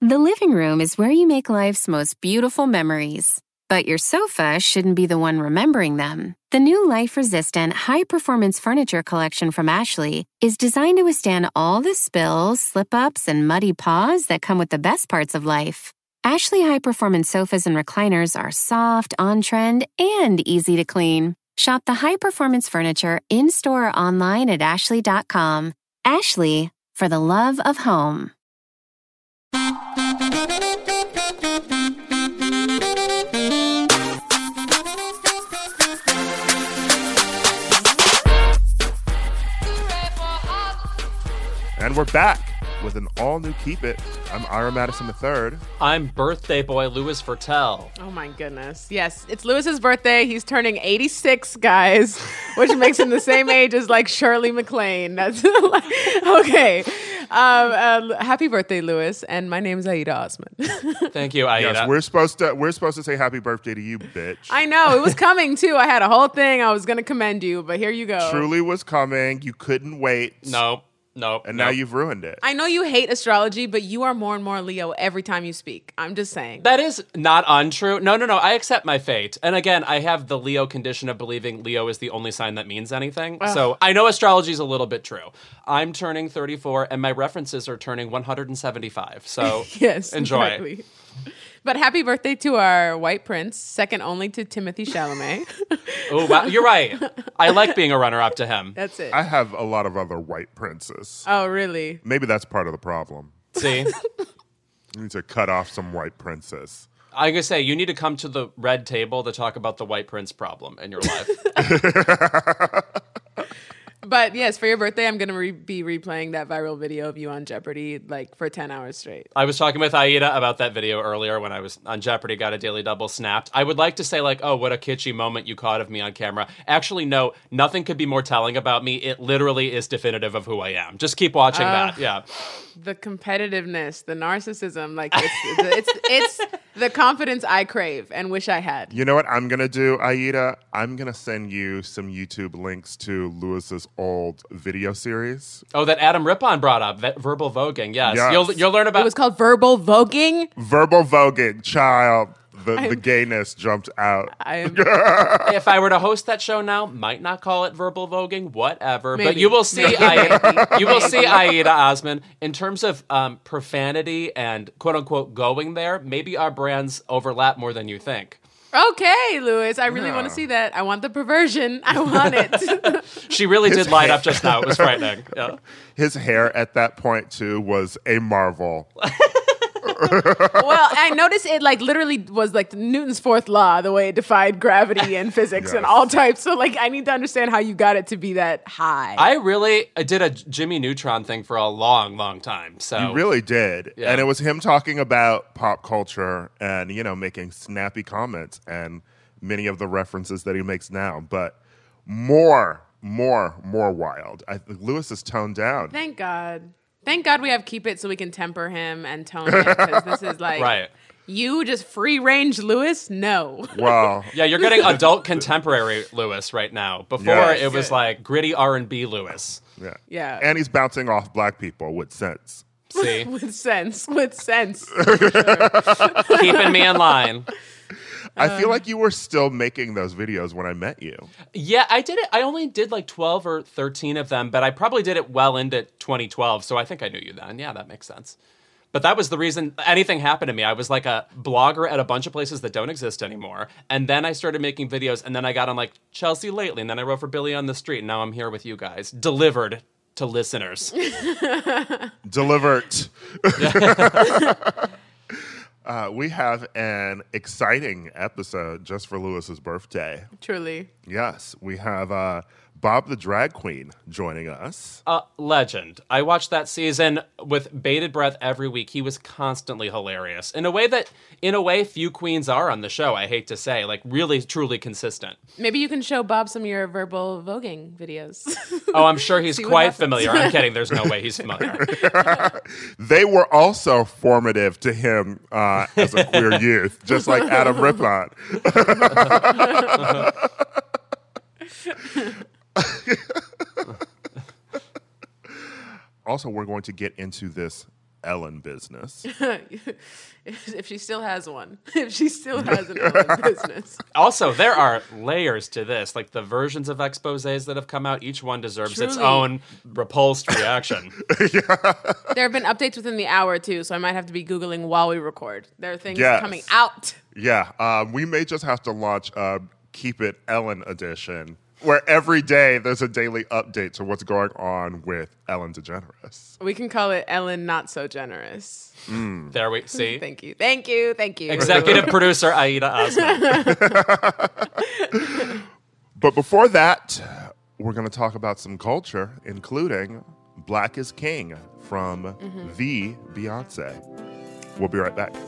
The living room is where you make life's most beautiful memories. But your sofa shouldn't be the one remembering them. The new life-resistant, high-performance furniture collection from Ashley is designed to withstand all the spills, slip-ups, and muddy paws that come with the best parts of life. Ashley high-performance sofas and recliners are soft, on-trend, and easy to clean. Shop the high-performance furniture in-store or online at ashley.com. Ashley, for the love of home. And we're back with an all-new Keep It. I'm Ira Madison III. I'm birthday boy Louis Virtel. Oh my goodness. Yes, it's Louis's birthday. He's turning 86, guys, which makes him the same age as like Shirley MacLaine. That's okay. Happy birthday, Louis. And my name is Aida Osman. Thank you, Aida. Yes, we're supposed to say happy birthday to you, bitch. I know. It was coming too. I had a whole thing. I was going to commend you, but here you go. Truly was coming. You couldn't wait. Nope. And now you've ruined it. I know you hate astrology, but you are more and more Leo every time you speak. I'm just saying. That is not untrue. No. I accept my fate. And again, I have the Leo condition of believing Leo is the only sign that means anything. Ugh. So I know astrology is a little bit true. I'm turning 34 and my references are turning 175. So yes, enjoy. Exactly. But happy birthday to our white prince, second only to Timothée Chalamet. Oh, wow. You're right. I like being a runner-up to him. That's it. I have a lot of other white princes. Oh, really? Maybe that's part of the problem. See? You need to cut off some white princes. I'm going to say, you need to come to the red table to talk about the white prince problem in your life. But yes, for your birthday, I'm going to be replaying that viral video of you on Jeopardy like for 10 hours straight. I was talking with Aida about that video earlier when I was on Jeopardy, got a Daily Double snapped. I would like to say like, oh, what a kitschy moment you caught of me on camera. Actually, no, nothing could be more telling about me. It literally is definitive of who I am. Just keep watching that. Yeah. The competitiveness, the narcissism, like it's the confidence I crave and wish I had. You know what I'm going to do, Aida? I'm going to send you some YouTube links to Louis's old video series. Oh, that Adam Rippon brought up, that verbal voguing. Yes. You'll learn about... It was called verbal voguing? Verbal voguing, child. The gayness jumped out. If I were to host that show now, might not call it verbal voguing, whatever. Maybe. But you will see Aida Osman, in terms of profanity and quote-unquote going there, maybe our brands overlap more than you think. Okay, Louis, I really want to see that. I want the perversion. I want it. She really did light up just now. It was frightening. Yeah. His hair at that point, too, was a marvel. Well, I noticed it like literally was like Newton's fourth law, the way it defied gravity and physics and all types. So like I need to understand how you got it to be that high. I did a Jimmy Neutron thing for a long, long time. So You really did. Yeah. And it was him talking about pop culture and, you know, making snappy comments and many of the references that he makes now. But more wild. Louis is toned down. Thank God. Thank God we have Keep It so we can temper him and tone it, because this is like, right. You just free range Louis? No. Well, yeah, you're getting adult contemporary Louis right now. Before it was like gritty R&B Louis. Yeah. And he's bouncing off black people with sense. See? With sense. For sure. Keeping me in line. I feel like you were still making those videos when I met you. Yeah, I did it. I only did like 12 or 13 of them, but I probably did it well into 2012, so I think I knew you then. Yeah, that makes sense. But that was the reason anything happened to me. I was like a blogger at a bunch of places that don't exist anymore. And then I started making videos, and then I got on like Chelsea Lately, and then I wrote for Billy on the Street, and now I'm here with you guys. Delivered to listeners. Delivered. We have an exciting episode just for Louis's birthday. Truly. Yes, we have Bob the Drag Queen joining us. Legend. I watched that season with bated breath every week. He was constantly hilarious. In a way few queens are on the show, I hate to say. Like, really, truly consistent. Maybe you can show Bob some of your verbal voguing videos. Oh, I'm sure he's quite familiar. I'm kidding. There's no way he's familiar. They were also formative to him as a queer youth, just like Adam Rippon. Also, we're going to get into this Ellen business. If she still has one. If she still has an Ellen business. Also, there are layers to this. Like the versions of exposés that have come out, each one deserves its Truly. own repulsed reaction. There have been updates within the hour, too, so I might have to be Googling while we record. There are things coming out. Yeah, we may just have to launch Keep It Ellen edition, where every day there's a daily update to what's going on with Ellen DeGeneres. We can call it Ellen Not So Generous. There we see. Thank you. Thank you. Thank you. Executive producer Aida Osman. But before that, we're going to talk about some culture, including Black is King from the Beyonce. We'll be right back.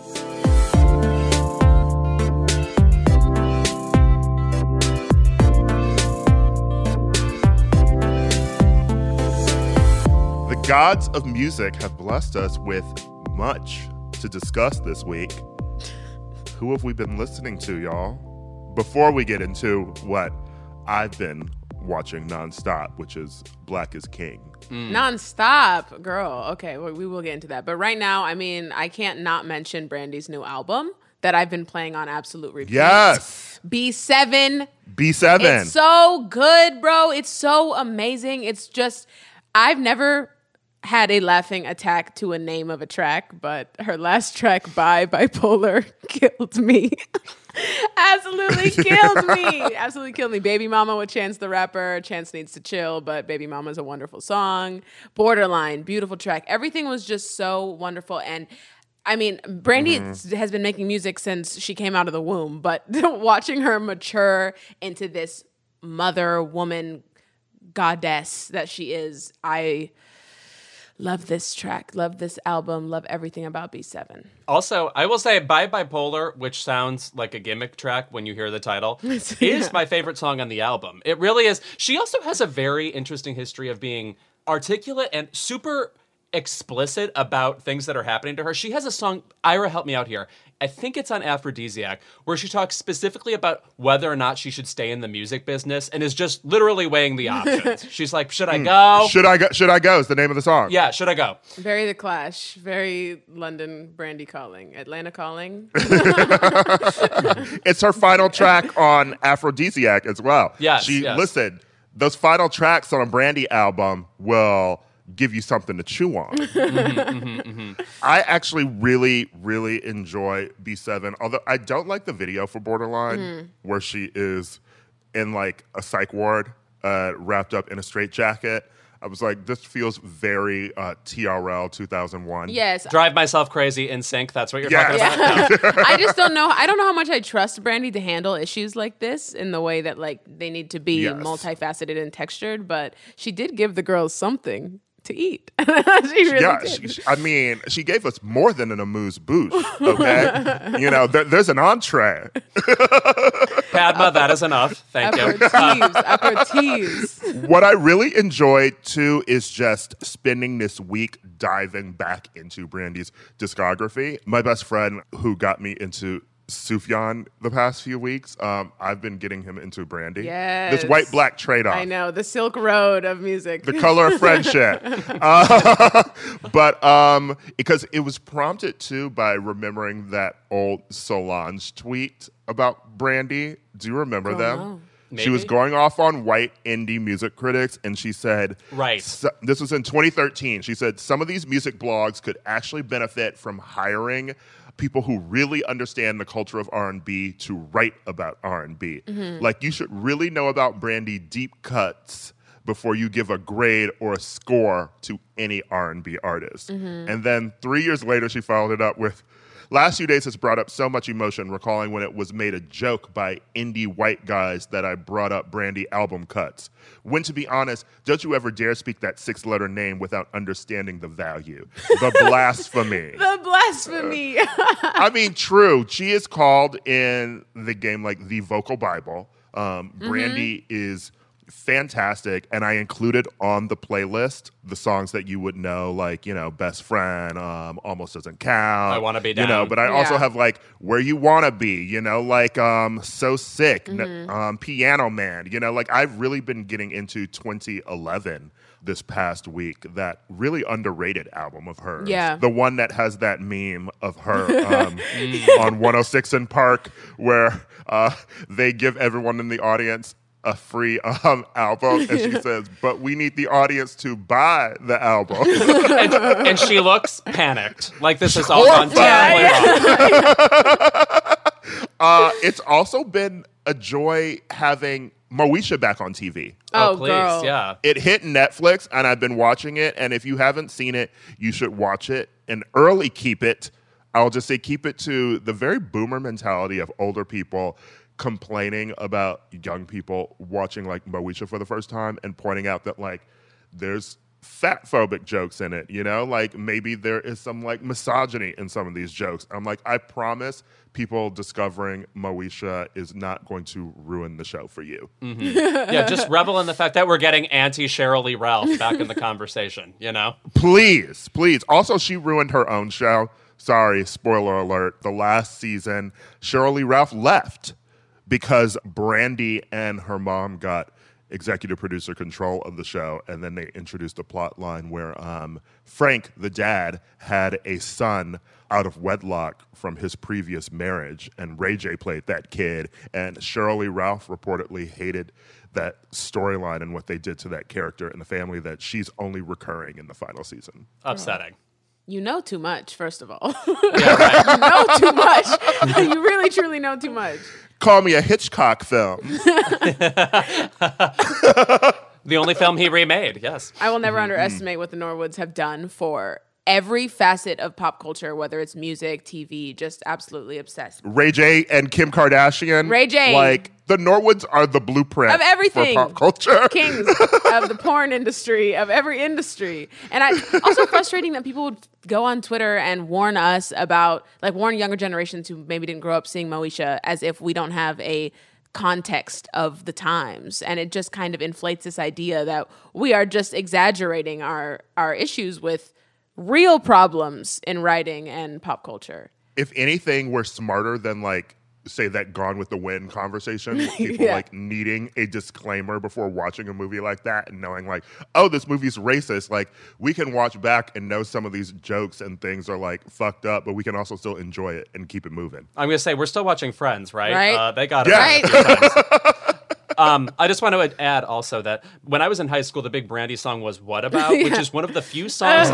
The gods of music have blessed us with much to discuss this week. Who have we been listening to, y'all? Before we get into what I've been watching nonstop, which is Black is King. Nonstop, girl. Okay, we will get into that. But right now, I mean, I can't not mention Brandy's new album that I've been playing on absolute repeat. Yes! B7. B7. It's so good, bro. It's so amazing. It's just, I've never had a laughing attack to a name of a track, but her last track, Bye Bipolar, killed me. Absolutely killed me. Absolutely killed me. Baby Mama with Chance the Rapper. Chance Needs to Chill, but Baby Mama's a wonderful song. Borderline, beautiful track. Everything was just so wonderful. And I mean, Brandy has been making music since she came out of the womb, but watching her mature into this mother, woman, goddess that she is, I love this track, love this album, love everything about B7. Also, I will say Bye Bipolar, which sounds like a gimmick track when you hear the title, is my favorite song on the album. It really is. She also has a very interesting history of being articulate and super explicit about things that are happening to her. She has a song, Ira, help me out here. I think it's on Aphrodisiac, where she talks specifically about whether or not she should stay in the music business and is just literally weighing the options. She's like, should I go? Should I go is the name of the song. Yeah, should I go? Very The Clash, very London Brandy calling, Atlanta calling. It's her final track on Aphrodisiac as well. Yes. Listen, those final tracks on a Brandy album will give you something to chew on. I actually really, really enjoy B7, although I don't like the video for Borderline, where she is in like a psych ward, wrapped up in a straitjacket. I was like, this feels very TRL 2001. Yes. Drive Myself Crazy in Sync. That's what you're talking about? Yeah. I just don't know. I don't know how much I trust Brandy to handle issues like this in the way that like they need to be multifaceted and textured. But she did give the girls something to eat. She really did. I mean, she gave us more than an amuse-bouche, okay? You know, there's an entree. Padma, that is enough. Thank you. Aperitifs. What I really enjoyed, too, is just spending this week diving back into Brandy's discography. My best friend who got me into Sufjan the past few weeks, I've been getting him into Brandy. Yes. This white-black trade-off. I know, the Silk Road of music. The color of friendship. But because it was prompted, too, by remembering that old Solange tweet about Brandy. Do you remember them? No. She was going off on white indie music critics, and she said, this was in 2013, she said, some of these music blogs could actually benefit from hiring people who really understand the culture of R&B to write about R&B. Like, you should really know about Brandy deep cuts before you give a grade or a score to any R&B artist. And then 3 years later, she followed it up with, last few days has brought up so much emotion, recalling when it was made a joke by indie white guys that I brought up Brandy album cuts. When, to be honest, don't you ever dare speak that 6-letter name without understanding the value. The blasphemy. The blasphemy. I mean, true. She is called in the game like the vocal Bible. Brandy is fantastic, and I included on the playlist the songs that you would know, like, you know, Best Friend, Almost Doesn't Count, I Wanna Be Down, you know, but I also have like Where You Wanna Be, you know, like So Sick, Piano Man, you know, like I've really been getting into 2011 this past week, that really underrated album of hers. Yeah. The one that has that meme of her on 106 in Park where they give everyone in the audience a free album, and she says, but we need the audience to buy the album. And she looks panicked. Like this has all gone terribly wrong. It's also been a joy having Moesha back on TV. Oh, please, girl. yeah. It hit Netflix, and I've been watching it, and if you haven't seen it, you should watch it and early keep it. I'll just say keep it to the very boomer mentality of older people complaining about young people watching like Moesha for the first time and pointing out that like there's fat phobic jokes in it, you know, like maybe there is some like misogyny in some of these jokes. I'm like, I promise people discovering Moesha is not going to ruin the show for you. Yeah, just revel in the fact that we're getting anti-Cheryl Lee Ralph back in the conversation, you know? Please. Also, she ruined her own show. Sorry, spoiler alert. The last season, Cheryl Lee Ralph left because Brandy and her mom got executive producer control of the show, and then they introduced a plot line where Frank, the dad, had a son out of wedlock from his previous marriage, and Ray J played that kid, and Cheryl Lee Ralph reportedly hated that storyline and what they did to that character and the family, that she's only recurring in the final season. Upsetting. You know too much, first of all. Yeah, right. You know too much. You really, truly know too much. Call me a Hitchcock film. The only film he remade, yes. I will never underestimate what the Norwoods have done for every facet of pop culture, whether it's music, TV, just absolutely obsessed. Ray J and Kim Kardashian. Ray J. Like, the Norwoods are the blueprint Of everything. for pop culture. Kings of the porn industry, of every industry. And also frustrating that people would go on Twitter and warn us about, like warn younger generations who maybe didn't grow up seeing Moesha as if we don't have a context of the times. And it just kind of inflates this idea that we are just exaggerating our issues with real problems in writing and pop culture. If anything, we're smarter than like, say, that Gone with the Wind conversation. People Yeah. like needing a disclaimer before watching a movie like that and knowing like, oh, this movie's racist. Like, we can watch back and know some of these jokes and things are like fucked up, but we can also still enjoy it and keep it moving. I'm going to say, we're still watching Friends, right? Right. They got it. Yeah. right a few times. I just want to add also that when I was in high school, the big Brandy song was "What About," which is one of the few songs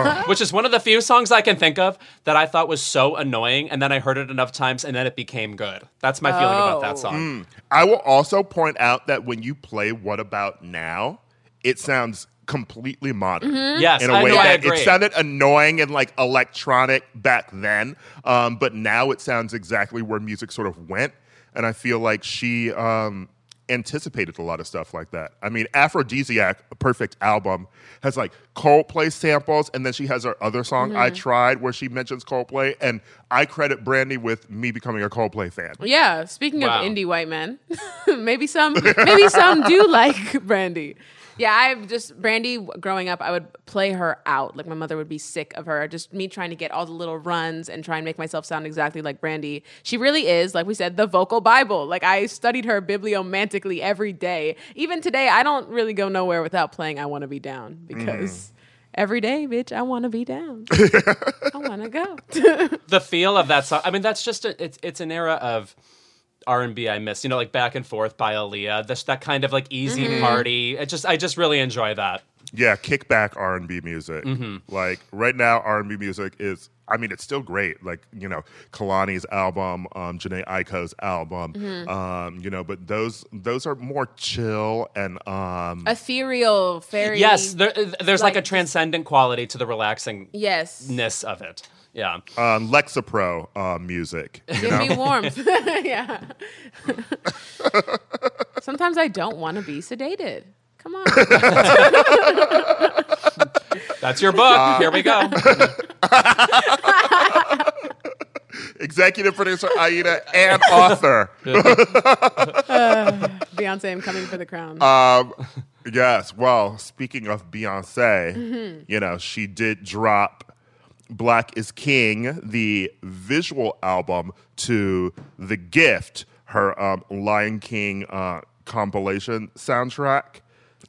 I can think of that I thought was so annoying, and then I heard it enough times, and then it became good. That's my feeling about that song. I will also point out that when you play What About Now, it sounds completely modern. Yes, In a I way know, I that agree. it sounded annoying and like electronic back then, but now it sounds exactly where music sort of went. And I feel like she anticipated a lot of stuff like that. I mean, Aphrodisiac, a perfect album, has like Coldplay samples, and then she has her other song, I Tried, where she mentions Coldplay, and I credit Brandy with me becoming a Coldplay fan. Yeah, speaking Wow. of indie white men, maybe some do like Brandy. Yeah, Brandy, growing up, I would play her out. Like, my mother would be sick of her. Just me trying to get all the little runs and try and make myself sound exactly like Brandy. She really is, like we said, the vocal Bible. Like, I studied her bibliomantically every day. Even today, I don't really go nowhere without playing I Want to Be Down, because every day, bitch, I want to be down. I want to go. The feel of that song, I mean, that's just it's an era of R&B I miss, you know, like Back and Forth by Aaliyah, that kind of like easy party. I just really enjoy that. Yeah, kickback R&B music. Like right now, R&B music is, I mean, it's still great. Like, you know, Kalani's album, Jhené Aiko's album, you know, but those are more chill and Ethereal, fairy. Yes, there's like a transcendent quality to the relaxingness Yes. of it. Yeah. Lexapro music. You Give know? me warmth. Yeah. Sometimes I don't want to be sedated. Come on. That's your book. Here we go. Executive producer Aida and author. Beyonce, I'm coming for the crown. Yes. Well, speaking of Beyonce, you know, she did drop Black is King, the visual album to The Gift, her Lion King compilation soundtrack.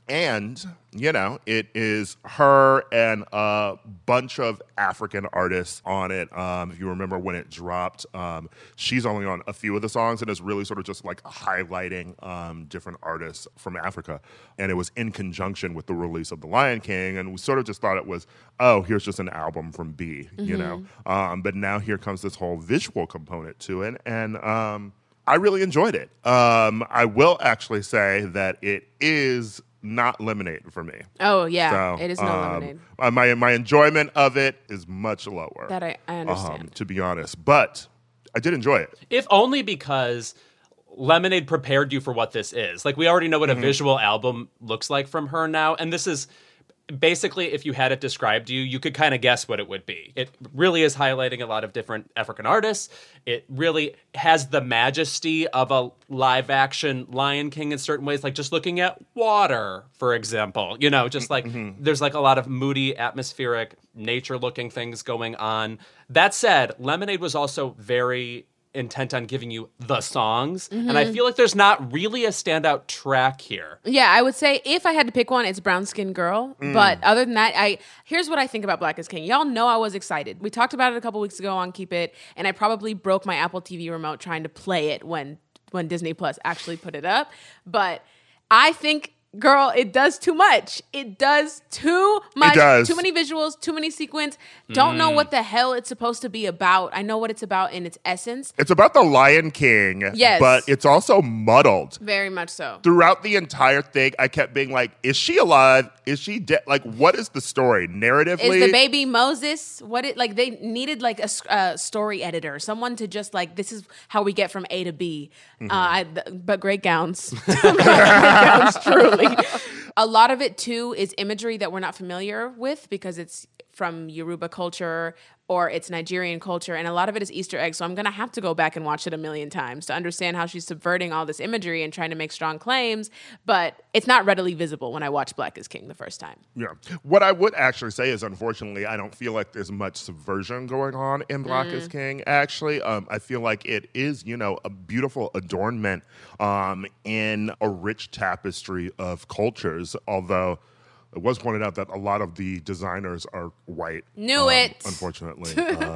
And, you know, it is her and a bunch of African artists on it. If you remember when it dropped, she's only on a few of the songs, and it's really sort of just like highlighting different artists from Africa. And it was in conjunction with the release of The Lion King, and we sort of just thought it was, oh, here's just an album from B, you know? But now here comes this whole visual component to it, and I really enjoyed it. I will actually say that it is not Lemonade for me. Oh, yeah. So, It is not Lemonade. My enjoyment of it is much lower. That I understand. To be honest. But I did enjoy it. If only because Lemonade prepared you for what this is. Like, we already know what a visual album looks like from her now. And this is basically, if you had it described to you, you could kind of guess what it would be. It really is highlighting a lot of different African artists. It really has the majesty of a live action Lion King in certain ways, like just looking at water, for example. You know, just like there's like a lot of moody, atmospheric, nature looking things going on. That said, Lemonade was also very intent on giving you the songs. And I feel like there's not really a standout track here. Yeah, I would say if I had to pick one, it's Brown Skin Girl. But other than that, here's what I think about Black is King. Y'all know I was excited. We talked about it a couple weeks ago on Keep It, and I probably broke my Apple TV remote trying to play it when Disney Plus actually put it up. But I think, girl, it does too much. It does too much. It does. Too many visuals, too many sequence. Don't know what the hell it's supposed to be about. I know what it's about in its essence. It's about the Lion King. Yes. But it's also muddled. Very much so. Throughout the entire thing, I kept being like, is she alive? Is she dead? Like, what is the story? Narratively? Is the baby Moses? They needed like a story editor, someone to just like, this is how we get from A to B. But great gowns. Great gowns, truly. A lot of it too is imagery that we're not familiar with because it's from Yoruba culture or it's Nigerian culture, and a lot of it is Easter eggs. So I'm going to have to go back and watch it a million times to understand how she's subverting all this imagery and trying to make strong claims, but it's not readily visible when I watch Black is King the first time. Yeah. What I would actually say is, unfortunately, I don't feel like there's much subversion going on in Black is King, actually. I feel like it is, you know, a beautiful adornment in a rich tapestry of cultures, although it was pointed out that a lot of the designers are white. Knew it. Unfortunately.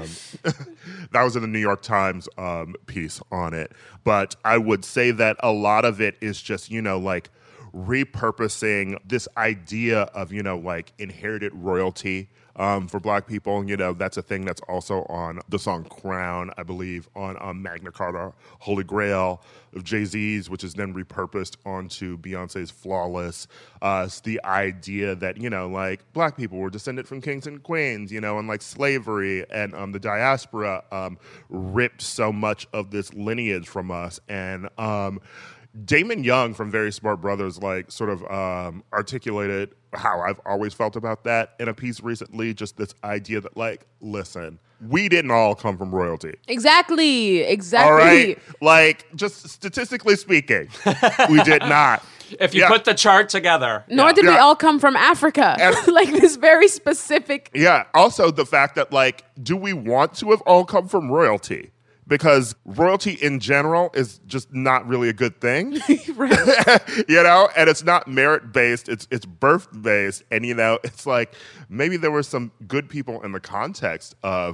That was in the New York Times piece on it. But I would say that a lot of it is just, you know, like repurposing this idea of, you know, like inherited royalty for Black people. You know, that's a thing that's also on the song Crown, I believe, on Magna Carta, Holy Grail of Jay-Z's, which is then repurposed onto Beyonce's Flawless. It's the idea that, you know, like Black people were descended from kings and queens, you know, and like slavery and the diaspora ripped so much of this lineage from us. And Damon Young from Very Smart Brothers, like, sort of articulated how I've always felt about that in a piece recently, just this idea that, like, listen, we didn't all come from royalty. Exactly. All right? Like, just statistically speaking, we did not. If you put the chart together. Nor did we all come from Africa. Like this very specific. Yeah. Also, the fact that, like, do we want to have all come from royalty? Because royalty in general is just not really a good thing, you know, and it's not merit-based, it's birth-based, and, you know, it's like maybe there were some good people in the context of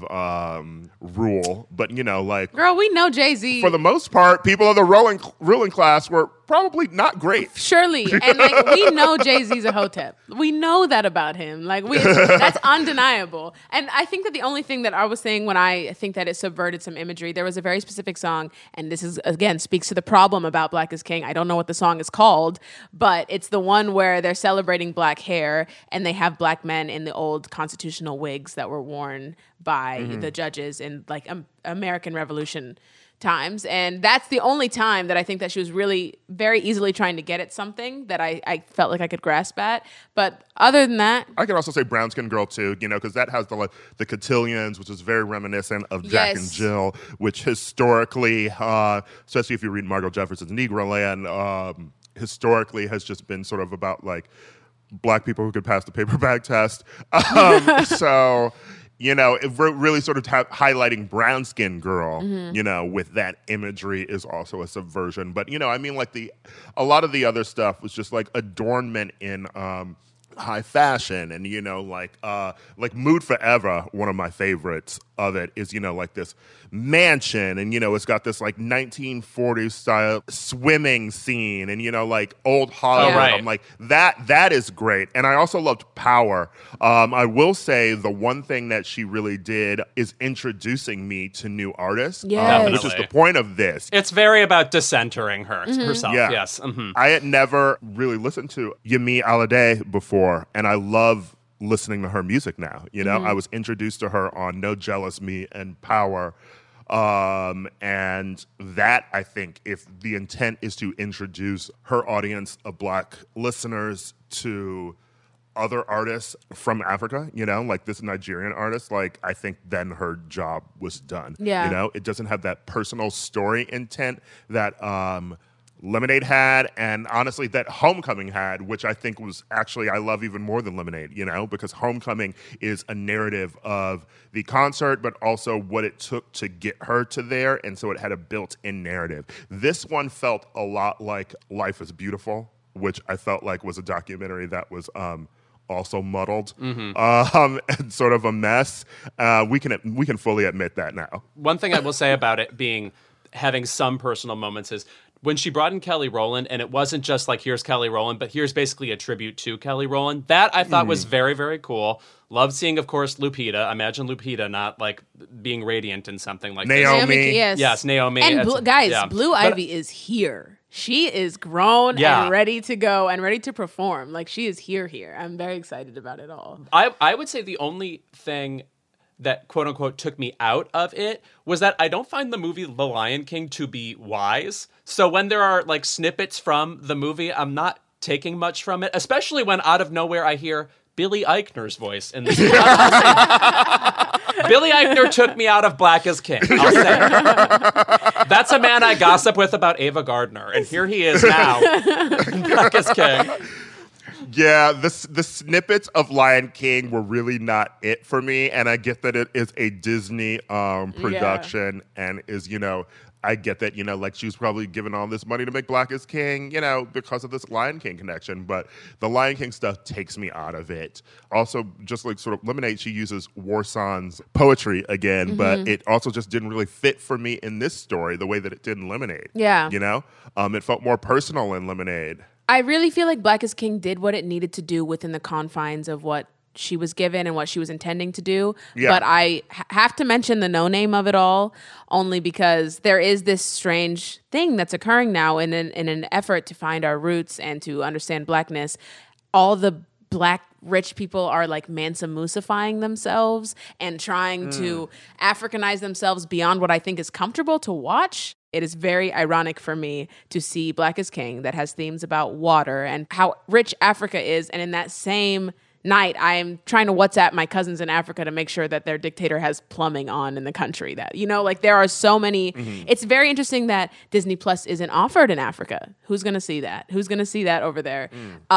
rule, but, you know, like... Girl, we know Jay-Z. For the most part, people of the ruling class were probably not great. Surely, and, like, we know Jay-Z's a hotep. We know that about him. Like, that's undeniable. And I think that the only thing that I was saying when I think that it subverted some imagery, there was a very specific song, and this is, again, speaks to the problem about Black is King. I don't know what the song is called, but it's the one where they're celebrating black hair, and they have black men in the old constitutional wigs that were worn by the judges in, like, American Revolution times. And that's the only time that I think that she was really very easily trying to get at something that I felt like I could grasp at. But other than that, I can also say Brown Skin Girl too, you know, because that has the cotillions, which is very reminiscent of Jack and Jill, which historically, especially if you read Margot Jefferson's Negroland, historically has just been sort of about, like, Black people who could pass the paper bag test. So you know, really sort of highlighting brown skin girl, you know, with that imagery is also a subversion. But, you know, I mean, like a lot of the other stuff was just like adornment in high fashion, and you know, like Mood Forever, one of my favorites of it is, you know, like this mansion, and you know, it's got this like 1940s style swimming scene, and you know, like old Hollywood. right. I'm like, that is great. And I also loved Power. I will say the one thing that she really did is introducing me to new artists, Yes. which is the point of this. It's very about decentering herself. Yeah. Yes. Mm-hmm. I had never really listened to Yemi Alade before, and I love listening to her music now. You know, I was introduced to her on No Jealous Me and Power. And that, I think, if the intent is to introduce her audience of Black listeners to other artists from Africa, you know, like this Nigerian artist, like I think then her job was done. Yeah. You know, it doesn't have that personal story intent that Lemonade had, and honestly that Homecoming had, which I think was actually I love even more than Lemonade, you know, because Homecoming is a narrative of the concert, but also what it took to get her to there, and so it had a built-in narrative. This one felt a lot like Life is Beautiful, which I felt like was a documentary that was also muddled and sort of a mess. We can fully admit that now. One thing I will say about it having some personal moments is when she brought in Kelly Rowland, and it wasn't just like, here's Kelly Rowland, but here's basically a tribute to Kelly Rowland. That I thought was very, very cool. Loved seeing, of course, Lupita. Imagine Lupita not like being radiant in something like Naomi. Yes. Yes, Naomi. And guys, Blue Ivy is here. She is grown and ready to go and ready to perform. Like, she is here. I'm very excited about it all. I would say the only thing that quote unquote took me out of it was that I don't find the movie The Lion King to be wise. So when there are like snippets from the movie, I'm not taking much from it, especially when out of nowhere I hear Billy Eichner's voice in this. Billy Eichner took me out of Black is King. I'll say. That's a man I gossip with about Ava Gardner, and here he is now in Black is King. Yeah, the snippets of Lion King were really not it for me, and I get that it is a Disney production, and is, you know, I get that, you know, like she was probably given all this money to make Black is King, you know, because of this Lion King connection, but the Lion King stuff takes me out of it. Also, just like sort of Lemonade, she uses Warsan's poetry again, but it also just didn't really fit for me in this story the way that it did in Lemonade. Yeah. You know? It felt more personal in Lemonade. I really feel like Black is King did what it needed to do within the confines of what she was given and what she was intending to do. Yeah. But I have to mention the no name of it all, only because there is this strange thing that's occurring now in an effort to find our roots and to understand Blackness. All the Black rich people are like Mansa Musafying themselves and trying to Africanize themselves beyond what I think is comfortable to watch. It is very ironic for me to see Black is King that has themes about water and how rich Africa is. And in that same night, I am trying to WhatsApp my cousins in Africa to make sure that their dictator has plumbing on in the country. That, you know, like there are so many. It's very interesting that Disney Plus isn't offered in Africa. Who's going to see that? Who's going to see that over there?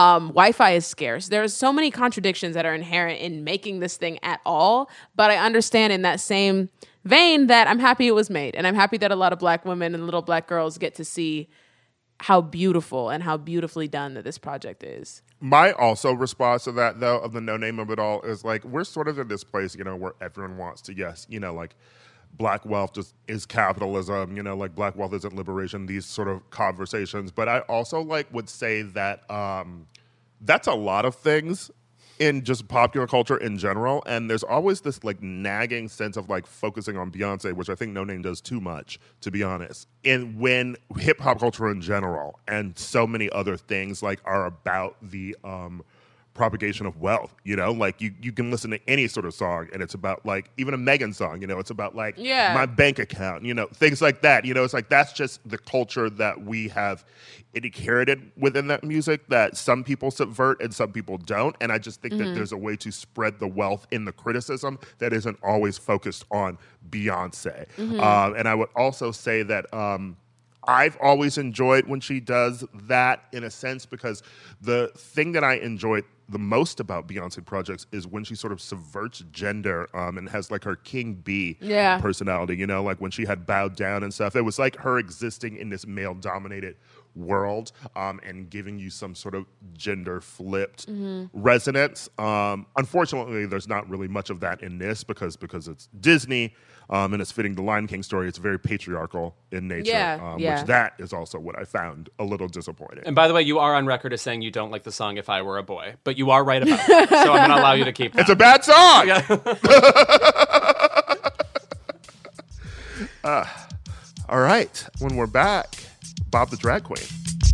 Wi-Fi is scarce. There's so many contradictions that are inherent in making this thing at all. But I understand in that same vein that I'm happy it was made. And I'm happy that a lot of Black women and little Black girls get to see how beautiful and how beautifully done that this project is. My also response to that, though, of the no name of it all is like, we're sort of in this place, you know, where everyone wants to, yes, you know, like Black wealth just is capitalism, you know, like Black wealth isn't liberation, these sort of conversations. But I also like would say that that's a lot of things in just popular culture in general, and there's always this like nagging sense of like focusing on Beyonce, which I think No Name does too much, to be honest. And when hip hop culture in general and so many other things like are about the propagation of wealth, you know, like you can listen to any sort of song and it's about like even a Megan song, you know, it's about like my bank account, you know, things like that, you know, it's like that's just the culture that we have inherited within that music that some people subvert and some people don't. And I just think that there's a way to spread the wealth in the criticism that isn't always focused on Beyonce. And I would also say that I've always enjoyed when she does that in a sense, because the thing that I enjoyed the most about Beyonce projects is when she sort of subverts gender and has like her King Bee personality, you know, like when she had Bowed Down and stuff. It was like her existing in this male-dominated world and giving you some sort of gender-flipped resonance. Unfortunately, there's not really much of that in this because it's Disney and it's fitting the Lion King story. It's very patriarchal in nature, which that is also what I found a little disappointing. And by the way, you are on record as saying you don't like the song If I Were a Boy, but you are right about it. So I'm going to allow you to keep that. It's a bad song! Yeah. All right. When we're back, Bob the Drag Queen.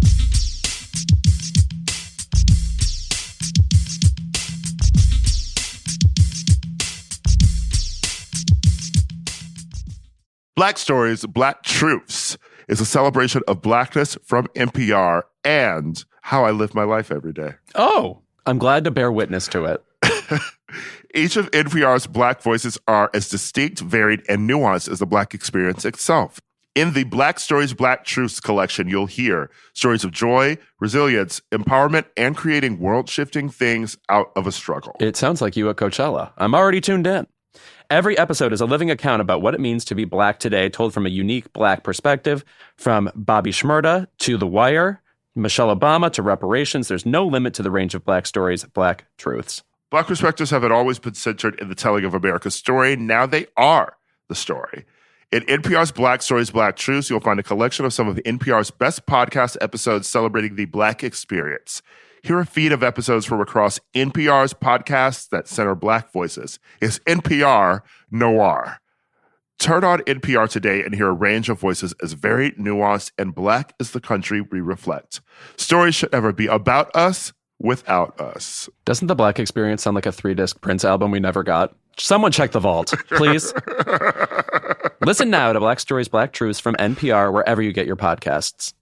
Black Stories, Black Truths is a celebration of Blackness from NPR and how I live my life every day. Oh, I'm glad to bear witness to it. Each of NPR's Black voices are as distinct, varied, and nuanced as the Black experience itself. In the Black Stories, Black Truths collection, you'll hear stories of joy, resilience, empowerment, and creating world-shifting things out of a struggle. It sounds like you at Coachella. I'm already tuned in. Every episode is a living account about what it means to be Black today, told from a unique Black perspective. From Bobby Shmurda to The Wire, Michelle Obama to reparations, there's no limit to the range of Black stories, Black truths. Black perspectives haven't always been centered in the telling of America's story. Now they are the story. In NPR's Black Stories, Black Truths, you'll find a collection of some of NPR's best podcast episodes celebrating the Black experience. Hear a feed of episodes from across NPR's podcasts that center Black voices. It's NPR Noir. Turn on NPR today and hear a range of voices as varied, nuanced, and Black as the country we reflect. Stories should never be about us without us. Doesn't the Black experience sound like a 3-disc Prince album we never got? Someone check the vault, please. Listen now to Black Stories, Black Truths from NPR wherever you get your podcasts.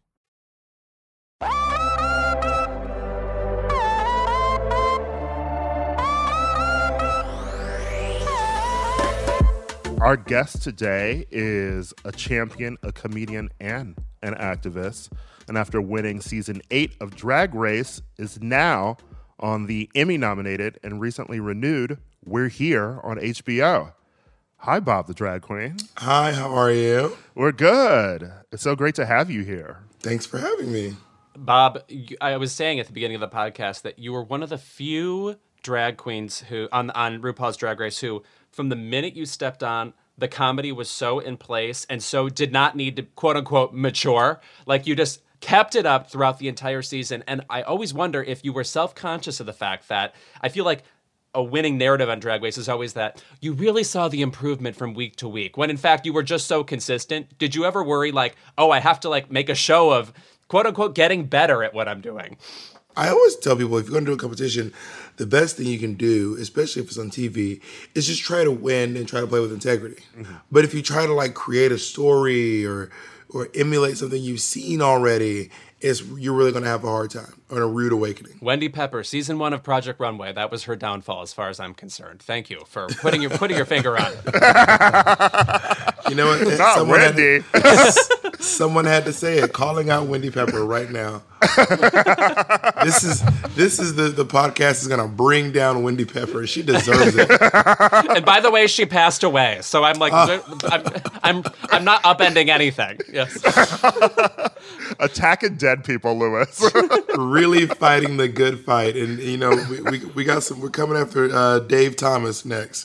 Our guest today is a champion, a comedian, and an activist. And after winning season 8 of Drag Race, is now on the Emmy-nominated and recently renewed We're Here on HBO. Hi, Bob the Drag Queen. Hi, how are you? We're good. It's so great to have you here. Thanks for having me. Bob, I was saying at the beginning of the podcast that you were one of the few drag queens who on RuPaul's Drag Race who, from the minute you stepped on, the comedy was so in place and so did not need to, quote unquote, mature. Like you just kept it up throughout the entire season. And I always wonder if you were self-conscious of the fact that I feel like a winning narrative on Drag Race is always that you really saw the improvement from week to week, when in fact you were just so consistent. Did you ever worry like, oh, I have to like make a show of, quote unquote, getting better at what I'm doing? I always tell people, if you're going to do a competition, the best thing you can do, especially if it's on TV, is just try to win and try to play with integrity. Mm-hmm. But if you try to like create a story or emulate something you've seen already, you're really going to have a hard time or a rude awakening. Wendy Pepper, season 1 of Project Runway. That was her downfall, as far as I'm concerned. Thank you for putting your finger on it. You know what? Not Wendy. Someone had to say it. Calling out Wendy Pepper right now. This is the podcast is going to bring down Wendy Pepper. She deserves it. And by the way, she passed away. So I'm like, I'm not upending anything. Yes. Attacking dead people, Lewis. Really fighting the good fight, and you know we got some. We're coming after Dave Thomas next.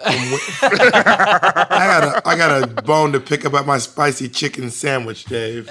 I got a bone to pick about my spicy chicken sandwich, Dave.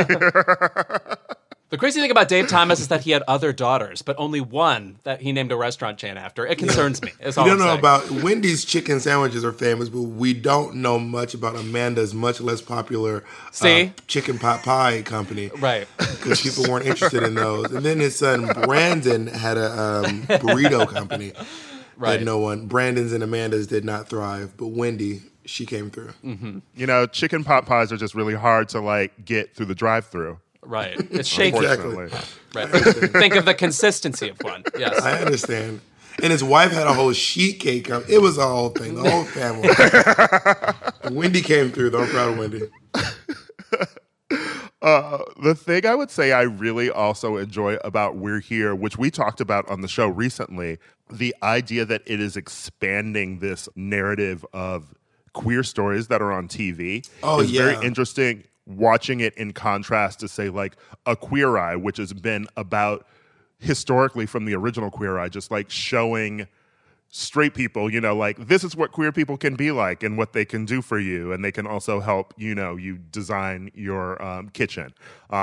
The crazy thing about Dave Thomas is that he had other daughters, but only one that he named a restaurant chain after. It concerns me. We don't know about Wendy's chicken sandwiches are famous, but we don't know much about Amanda's much less popular chicken pot pie company. Right. Because people weren't interested in those. And then his son Brandon had a burrito company. Right. That Brandon's and Amanda's did not thrive, but Wendy, she came through. Mm-hmm. You know, chicken pot pies are just really hard to like get through the drive-through. Right. It's shaky. Exactly. Right. Think of the consistency of one. Yes. I understand. And his wife had a whole sheet cake. It was a whole thing, the whole family. Wendy came through, though. I'm proud of Wendy. The thing I would say I really also enjoy about We're Here, which we talked about on the show recently, the idea that it is expanding this narrative of queer stories that are on TV is very interesting, watching it in contrast to, say, like a Queer Eye, which has been about, historically from the original Queer Eye, just like showing straight people, like this is what queer people can be like and what they can do for you. And they can also help, you design your kitchen.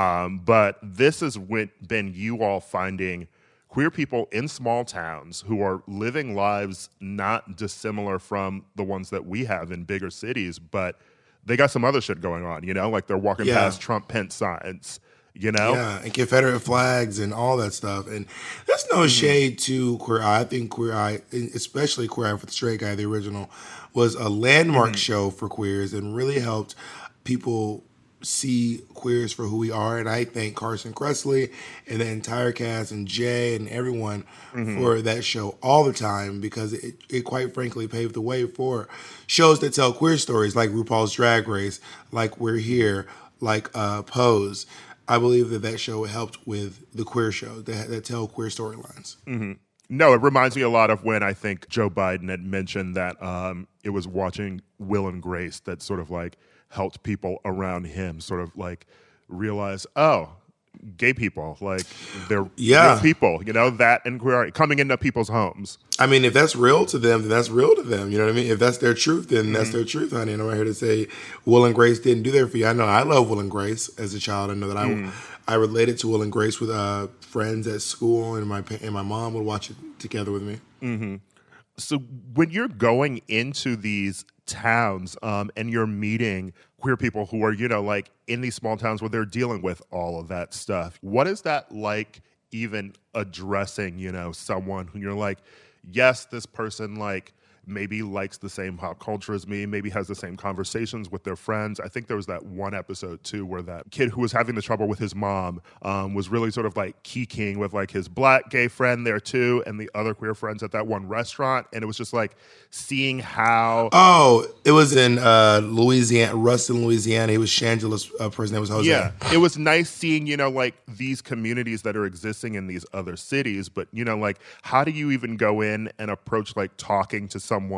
But this has been you all finding queer people in small towns who are living lives not dissimilar from the ones that we have in bigger cities, but they got some other shit going on, like they're walking past Trump-Pence signs. Yeah, and Confederate flags and all that stuff. And that's no shade to Queer Eye. I think Queer Eye, especially Queer Eye for the Straight Guy, the original, was a landmark show for queers and really helped people see queers for who we are. And I thank Carson Kressley and the entire cast and Jay and everyone for that show all the time, because it quite frankly paved the way for shows that tell queer stories like RuPaul's Drag Race, like We're Here, like Pose. I believe that show helped with the queer show that tell queer storylines. No, it reminds me a lot of when I think Joe Biden had mentioned that it was watching Will and Grace that sort of like helped people around him sort of like realize, oh, gay people, like they're real people, that and queer coming into people's homes. I mean, if that's real to them, then that's real to them. You know what I mean? If that's their truth, then that's their truth, honey. And I'm here to say Will and Grace didn't do that for you. I know I love Will and Grace as a child. I know that I related to Will and Grace with friends at school, and my mom would watch it together with me. So when you're going into these towns and you're meeting queer people who are, like in these small towns where they're dealing with all of that stuff, what is that like even addressing, someone who you're like, yes, this person like maybe likes the same pop culture as me, maybe has the same conversations with their friends. I think there was that one episode too where that kid who was having the trouble with his mom was really sort of like kikiing with like his black gay friend there too and the other queer friends at that one restaurant. And it was just like seeing how... Oh, it was in Louisiana, Ruston, Louisiana. He was Shangela's person. Name was Jose. Yeah, it was nice seeing, like these communities that are existing in these other cities. But, like how do you even go in and approach like talking to someone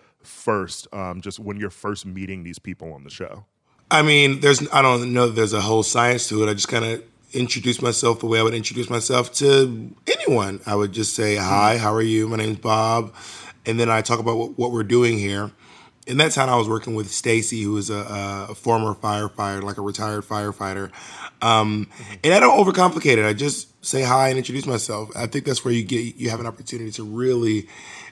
first, just when you're first meeting these people on the show? I mean, I don't know that there's a whole science to it. I just kind of introduce myself the way I would introduce myself to anyone. I would just say, hi, how are you? My name's Bob. And then I talk about what we're doing here. In that time, I was working with Stacy, who is a former firefighter, like a retired firefighter. And I don't overcomplicate it. I just say hi and introduce myself. I think that's where you have an opportunity to really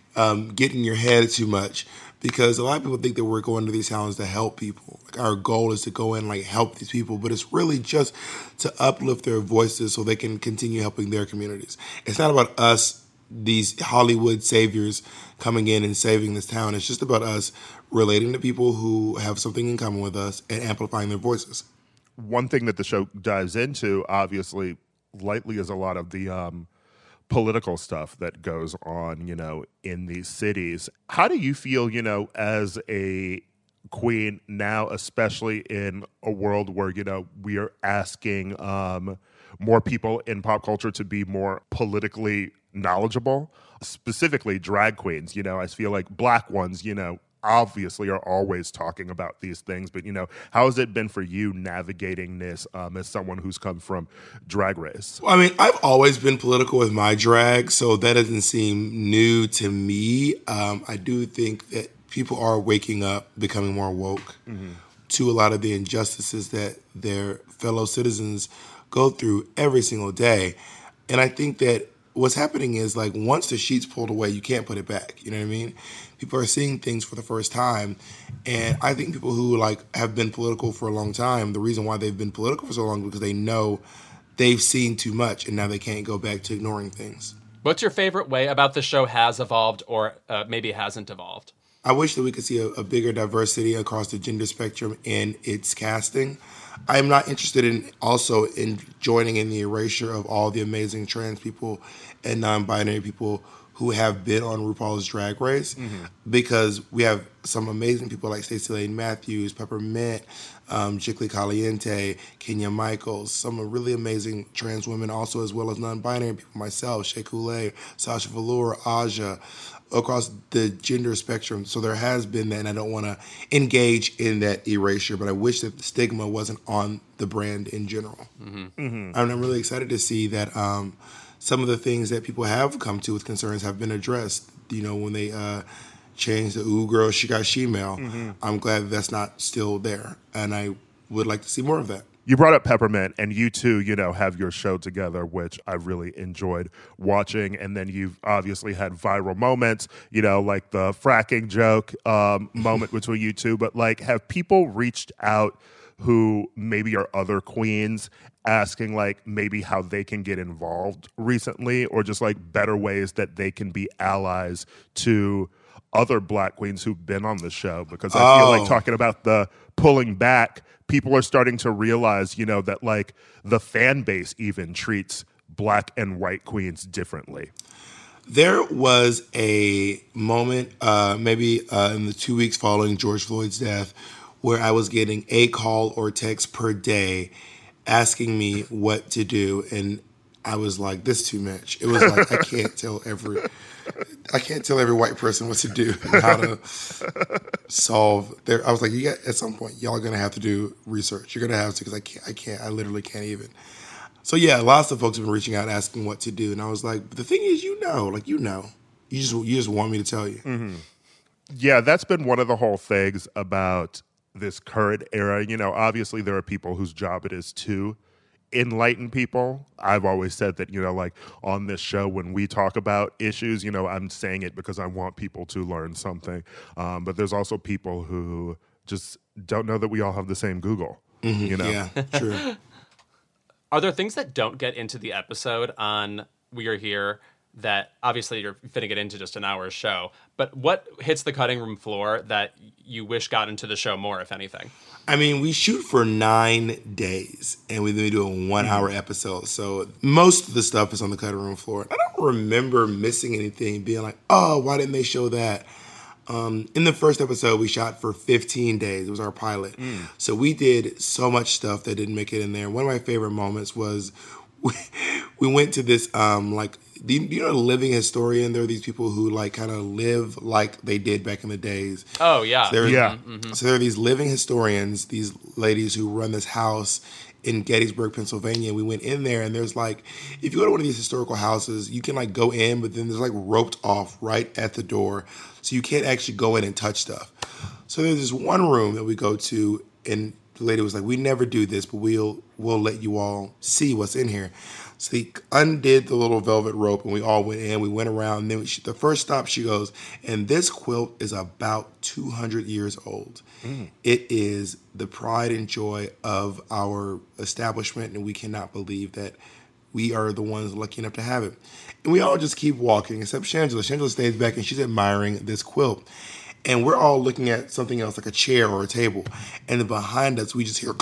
get in your head too much, because a lot of people think that we're going to these towns to help people. Like our goal is to go in and like help these people, but it's really just to uplift their voices so they can continue helping their communities. It's not about us, these Hollywood saviors, coming in and saving this town. It's just about us relating to people who have something in common with us and amplifying their voices. One thing that the show dives into, obviously, lightly, is a lot of the political stuff that goes on, in these cities. How do you feel, as a queen now, especially in a world where, we are asking more people in pop culture to be more politically knowledgeable, specifically drag queens? I feel like black ones, obviously are always talking about these things, but how has it been for you navigating this as someone who's come from Drag Race? Well, I mean, I've always been political with my drag, so that doesn't seem new to me. I do think that people are waking up, becoming more woke to a lot of the injustices that their fellow citizens go through every single day. And I think that what's happening is, like, once the sheet's pulled away, you can't put it back. You know what I mean? People are seeing things for the first time. And I think people who, like, have been political for a long time, the reason why they've been political for so long is because they know they've seen too much and now they can't go back to ignoring things. What's your favorite way about the show has evolved or maybe hasn't evolved? I wish that we could see a bigger diversity across the gender spectrum in its casting. I'm not interested in joining in the erasure of all the amazing trans people and non-binary people who have been on RuPaul's Drag Race because we have some amazing people like Stacey Lane Matthews, Peppermint, Jiggly Caliente, Kenya Michaels, some really amazing trans women also, as well as non-binary people, myself, Shea Coulee, Sasha Velour, Aja, across the gender spectrum. So there has been that, and I don't want to engage in that erasure, but I wish that the stigma wasn't on the brand in general. And I'm really excited to see that some of the things that people have come to with concerns have been addressed. You know, when they changed the Ooh Girl, She Got She-Mail, I'm glad that's not still there, and I would like to see more of that. You brought up Peppermint, and you two, have your show together, which I really enjoyed watching. And then you've obviously had viral moments, like the fracking joke moment between you two. But have people reached out who maybe are other queens asking maybe how they can get involved recently, or just better ways that they can be allies to other Black queens who've been on the show? Because I feel like talking about the pulling back, people are starting to realize, that the fan base even treats Black and white queens differently. There was a moment, maybe in the 2 weeks following George Floyd's death, where I was getting a call or text per day asking me what to do, and I was like, "This is too much." It was like I can't tell every white person what to do and how to solve their. I was like, at some point, y'all are gonna have to do research. You're gonna have to, because I literally can't even. So yeah, lots of folks have been reaching out asking what to do, and I was like, the thing is, you just want me to tell you. Yeah, that's been one of the whole things about this current era. Obviously there are people whose job it is to enlighten people. I've always said that, on this show, when we talk about issues, I'm saying it because I want people to learn something. But there's also people who just don't know that we all have the same Google. Yeah, true. Are there things that don't get into the episode on We Are Here that obviously you're fitting it into just an hour's show, but what hits the cutting room floor that you wish got into the show more, if anything? I mean, we shoot for 9 days, and we do a 1-hour episode. So most of the stuff is on the cutting room floor. I don't remember missing anything, being like, oh, why didn't they show that? In the first episode, we shot for 15 days. It was our pilot. So we did so much stuff that didn't make it in there. One of my favorite moments was we went to this, do you know the living historian? There are these people who kind of live like they did back in the days. Oh, yeah. So there are these living historians, these ladies who run this house in Gettysburg, Pennsylvania. We went in there, and there's if you go to one of these historical houses, you can go in, but then there's roped off right at the door. So you can't actually go in and touch stuff. So there's this one room that we go to, and the lady was like, we never do this, but we'll let you all see what's in here. So they undid the little velvet rope, and we all went in. We went around, and then the first stop, she goes, and this quilt is about 200 years old. It is the pride and joy of our establishment, and we cannot believe that we are the ones lucky enough to have it. And we all just keep walking, except Shangela. Shangela stays back, and she's admiring this quilt. And we're all looking at something else, like a chair or a table. And then behind us, we just hear...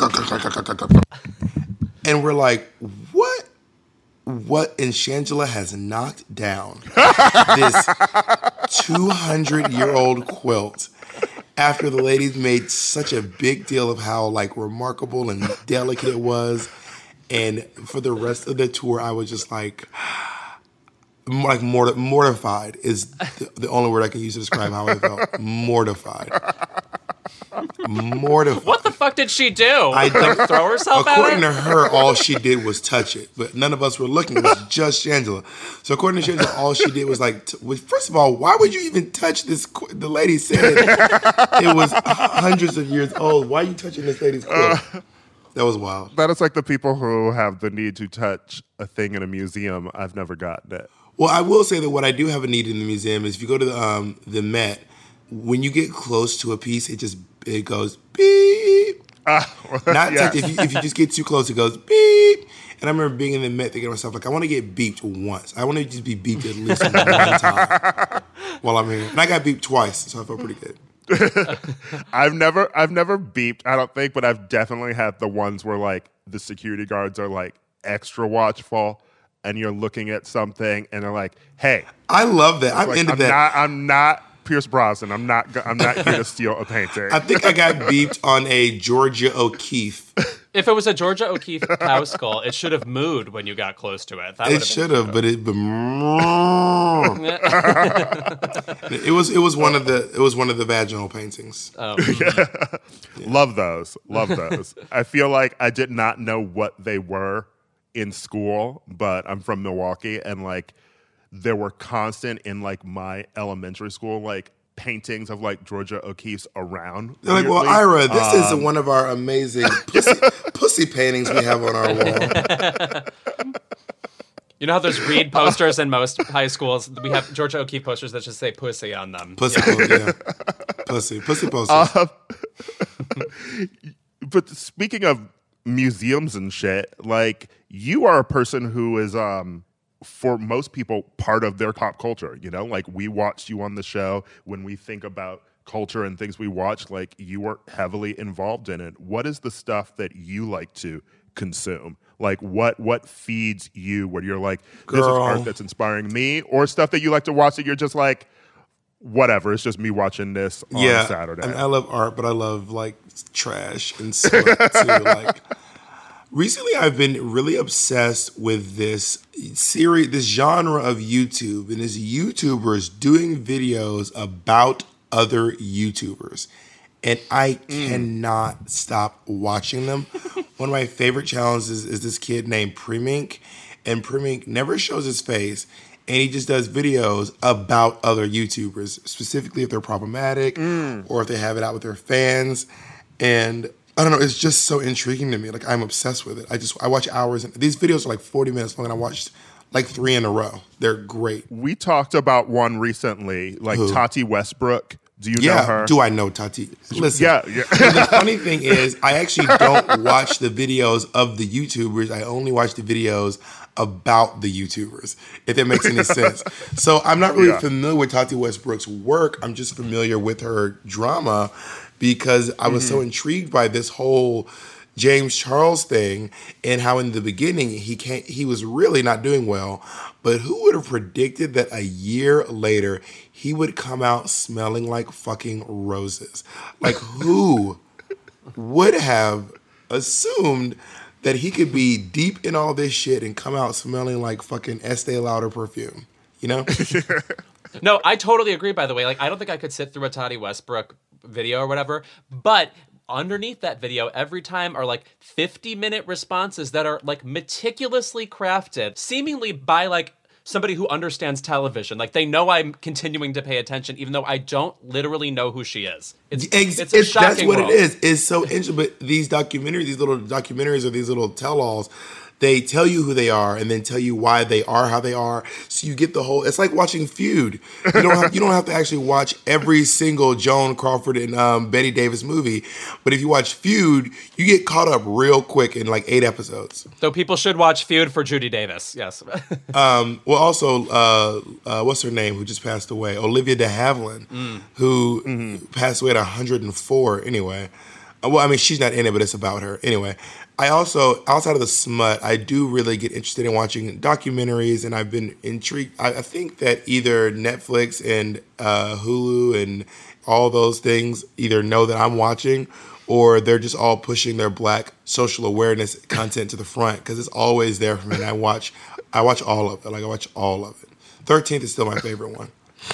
And we're like, what? And Shangela has knocked down this 200-year-old quilt after the ladies made such a big deal of how remarkable and delicate it was. And for the rest of the tour, I was just mortified is the only word I can use to describe how I felt. Mortified. What the fuck did she do? Throw herself at According to her, all she did was touch it. But none of us were looking. It was just Shangela. So according to Shangela, all she did was first of all, why would you even touch this? The lady said it was hundreds of years old. Why are you touching this lady's quilt? That was wild. That is like the people who have the need to touch a thing in a museum. I've never gotten it. Well, I will say that what I do have a need in the museum is if you go to the Met, when you get close to a piece, it goes beep. If you just get too close, it goes beep. And I remember being in the Met thinking to myself, I want to get beeped once. I want to just be beeped at least one time while I'm here. And I got beeped twice, so I felt pretty good. I've never beeped, I don't think, but I've definitely had the ones where the security guards are extra watchful. and you're looking at something and they're like, hey, I love that. I'm like, into that. I'm not Pierce Brosnan. I'm not here to steal a painting. I think I got beeped on a Georgia O'Keeffe. If it was a Georgia O'Keeffe cow skull, it should have mooed when you got close to it. It should have, but it was one of the vaginal paintings. Love those. I feel like I did not know what they were in school, but I'm from Milwaukee, and like there were constant in like my elementary school like paintings of like Georgia O'Keeffe's around. They're like, well, Ira, this is one of our amazing pussy paintings we have on our wall. You know how there's Reed posters in most high schools? We have Georgia O'Keeffe posters that just say pussy on them. Pussy posters. But speaking of museums and shit, like you are a person who is for most people part of their pop culture, you know? Like we watched you on the show. When we think about culture and things we watch, like you were heavily involved in it. What is the stuff that you like to consume? Like what feeds you when you're like, this is art that's inspiring me, or stuff that you like to watch that you're just like, whatever, it's just me watching this on Saturday. I mean, I love art, but I love like trash and sweat too. Like recently I've been really obsessed with this genre of YouTube, and it's YouTubers doing videos about other YouTubers. And I cannot stop watching them. One of my favorite challenges is this kid named Premiink, and Premiink never shows his face, and he just does videos about other YouTubers, specifically if they're problematic or if they have it out with their fans. And I don't know, it's just so intriguing to me. Like, I'm obsessed with it. I watch hours. And these videos are like 40 minutes long, and I watched like 3 in a row. They're great. We talked about one recently, like Tati Westbrook. Do you know her? Do I know Tati? Listen. Yeah. The funny thing is, I actually don't watch the videos of the YouTubers. I only watch the videos about the YouTubers, if that makes any sense. So I'm not really familiar with Tati Westbrook's work. I'm just familiar with her drama because I was so intrigued by this whole James Charles thing and how in the beginning he was really not doing well. But who would have predicted that a year later he would come out smelling like fucking roses? Like, who would have assumed that he could be deep in all this shit and come out smelling like fucking Estee Lauder perfume? You know? No, I totally agree, by the way. Like, I don't think I could sit through a Tati Westbrook video or whatever, but underneath that video every time are like 50-minute responses that are like meticulously crafted, seemingly by like somebody who understands television. Like, they know I'm continuing to pay attention, even though I don't literally know who she is. It's a shocking that's what world. it is. It's so interesting. But these little documentaries or these little tell-alls, they tell you who they are and then tell you why they are how they are. So you get the whole. It's like watching Feud. You don't have to actually watch every single Joan Crawford and Betty Davis movie. But if you watch Feud, you get caught up real quick in like 8 episodes. So people should watch Feud for Judy Davis. Yes. Well, also, what's her name? Who just passed away? Olivia de Havilland, who passed away at 104. Anyway. Well, I mean, she's not in it, but it's about her. Anyway, I also, outside of the smut, I do really get interested in watching documentaries, and I've been intrigued. I think that either Netflix and Hulu and all those things either know that I'm watching, or they're just all pushing their Black social awareness content to the front, because it's always there for me, and I watch all of it. Like, I watch all of it. 13th is still my favorite one.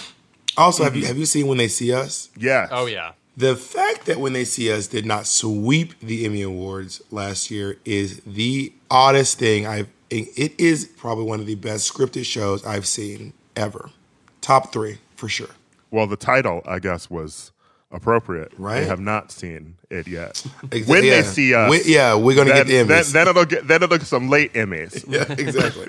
Also, have you seen When They See Us? Yes. Oh, yeah. The fact that When They See Us did not sweep the Emmy Awards last year is the oddest thing it is probably one of the best scripted shows I've seen ever. Top 3, for sure. Well, the title, I guess, was appropriate. Right. They have not seen it yet. Exactly. When they see us, we're gonna get the Emmys. Then it'll get some late Emmys. Yeah, exactly.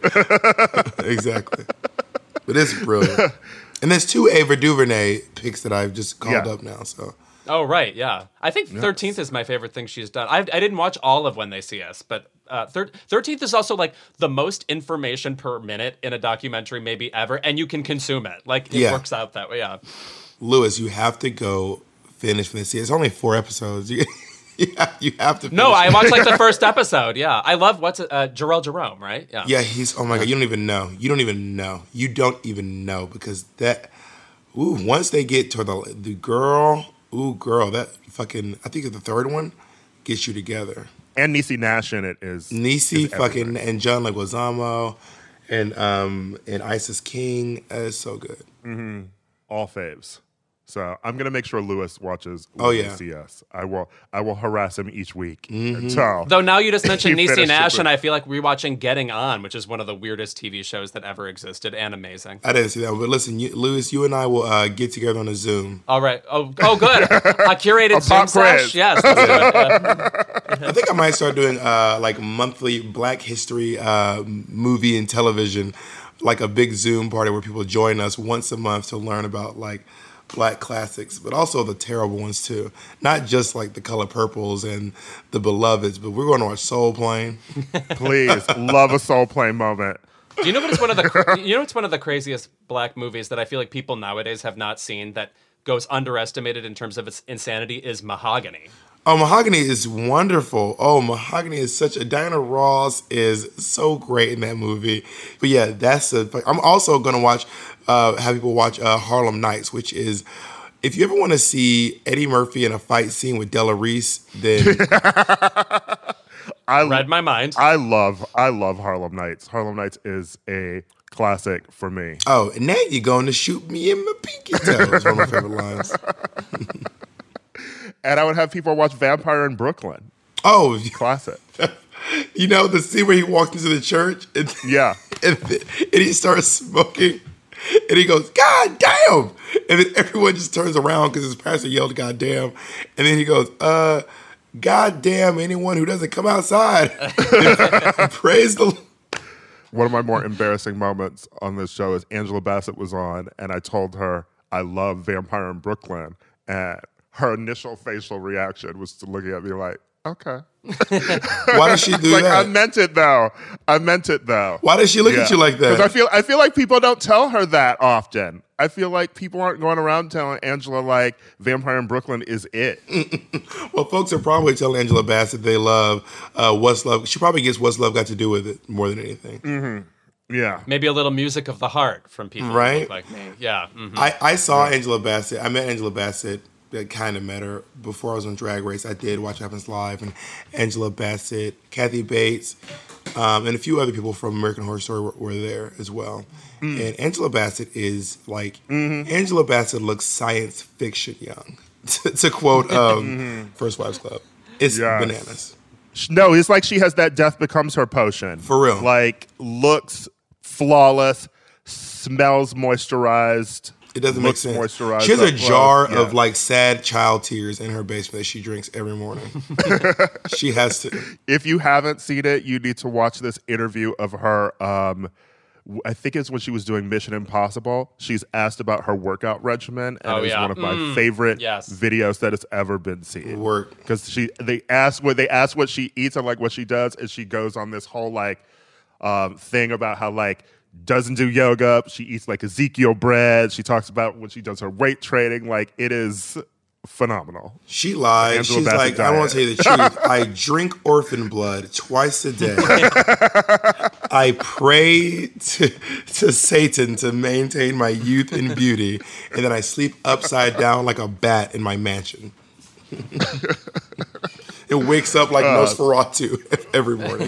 Exactly. But it's brilliant. And there's 2 Ava DuVernay picks that I've just called up now. So. Oh, right, yeah. I think 13th is my favorite thing she's done. I didn't watch all of When They See Us, but 13th is also like the most information per minute in a documentary maybe ever, and you can consume it. Like, it works out that way, yeah. Lewis, you have to go finish When They See Us. It's only 4 episodes. You have to. No, I finish watched like the first episode. Yeah, I love Jarrell Jerome, right? Yeah. Yeah, he's. Oh my god, you don't even know. You don't even know because that. Ooh, once they get to the girl. Ooh, girl, that fucking. I think the third one gets you together. And Niecy Nash in it is Niecy is fucking everything. and John Leguizamo, and Isis King. It's so good. All faves. So I'm gonna make sure Lewis watches. Oh, yeah. CS. I will harass him each week until. Though now you just mentioned You Niecy finished Nash, it. and I feel like rewatching Getting On, which is one of the weirdest TV shows that ever existed and amazing. I didn't see that, but listen, Lewis, you and I will get together on a Zoom. All right. Oh, good. A curated Zoom pop slash. quiz. Yes. Let's do it. Yeah. I think I might start doing like monthly Black History movie and television, like a big Zoom party where people join us once a month to learn about like Black classics, but also the terrible ones too. Not just like the Color Purples and the Beloveds, but we're going to watch Soul Plane. Please, love a Soul Plane moment. Do you know what is one of the craziest Black movies that I feel like people nowadays have not seen that goes underestimated in terms of its insanity is Mahogany. Oh, Mahogany is wonderful. Oh, Mahogany is Diana Ross is so great in that movie. But yeah, I'm also going to have people watch Harlem Nights, which is, if you ever want to see Eddie Murphy in a fight scene with Della Reese, then I read my mind. I love Harlem Nights. Harlem Nights is a classic for me. oh, and now you're going to shoot me in my pinky toe. It's one of my favorite lines. And I would have people watch Vampire in Brooklyn. Oh, Classic. you know the scene where he walks into the church and, Yeah. and he starts smoking and he goes, God damn! And then everyone just turns around because his pastor yelled, God damn. And then he goes, God damn anyone who doesn't come outside. Praise the Lord. One of my more embarrassing moments on this show is Angela Bassett was on, and I told her I love Vampire in Brooklyn, and her initial facial reaction was to looking at me like, okay. Why does she do Like, that? I meant it though. Why does she look at you like that? Because I feel like people don't tell her that often. I feel like people aren't going around telling Angela like Vampire in Brooklyn is it. Well, folks are probably telling Angela Bassett they love What's Love. She probably gets What's Love Got to Do with it more than anything. Yeah. Maybe a little music of the heart from people who Right? look like me. Yeah. Mhm. I saw Angela Bassett. I met Angela Bassett. I kind of met her before I was on Drag Race. I did Watch What Happens Live, and Angela Bassett, Kathy Bates, and a few other people from American Horror Story were there as well. And Angela Bassett is like, Angela Bassett looks science fiction young, to quote First Wives Club. It's Yes. bananas. No, it's like she has that death becomes her potion. For real. Like, looks flawless, smells moisturized. It doesn't make looks sense. moisturized She has a up close. jar Yeah. of like sad child tears in her basement that she drinks every morning. She has to. If you haven't seen it, you need to watch this interview of her. I think it's when she was doing Mission Impossible. She's asked about her workout regimen, and it's one of my favorite Yes. videos that has ever been seen. Work. Because they ask what she eats and like what she does, and she goes on this whole like thing about how like doesn't do yoga. She eats like Ezekiel bread. She talks about when she does her weight training. Like, it is phenomenal. She lies. Angela She's Bassett like, I want diet. to tell you the truth. I drink orphan blood twice a day. I pray to Satan to maintain my youth and beauty, and then I sleep upside down like a bat in my mansion. It wakes up like Nosferatu every morning.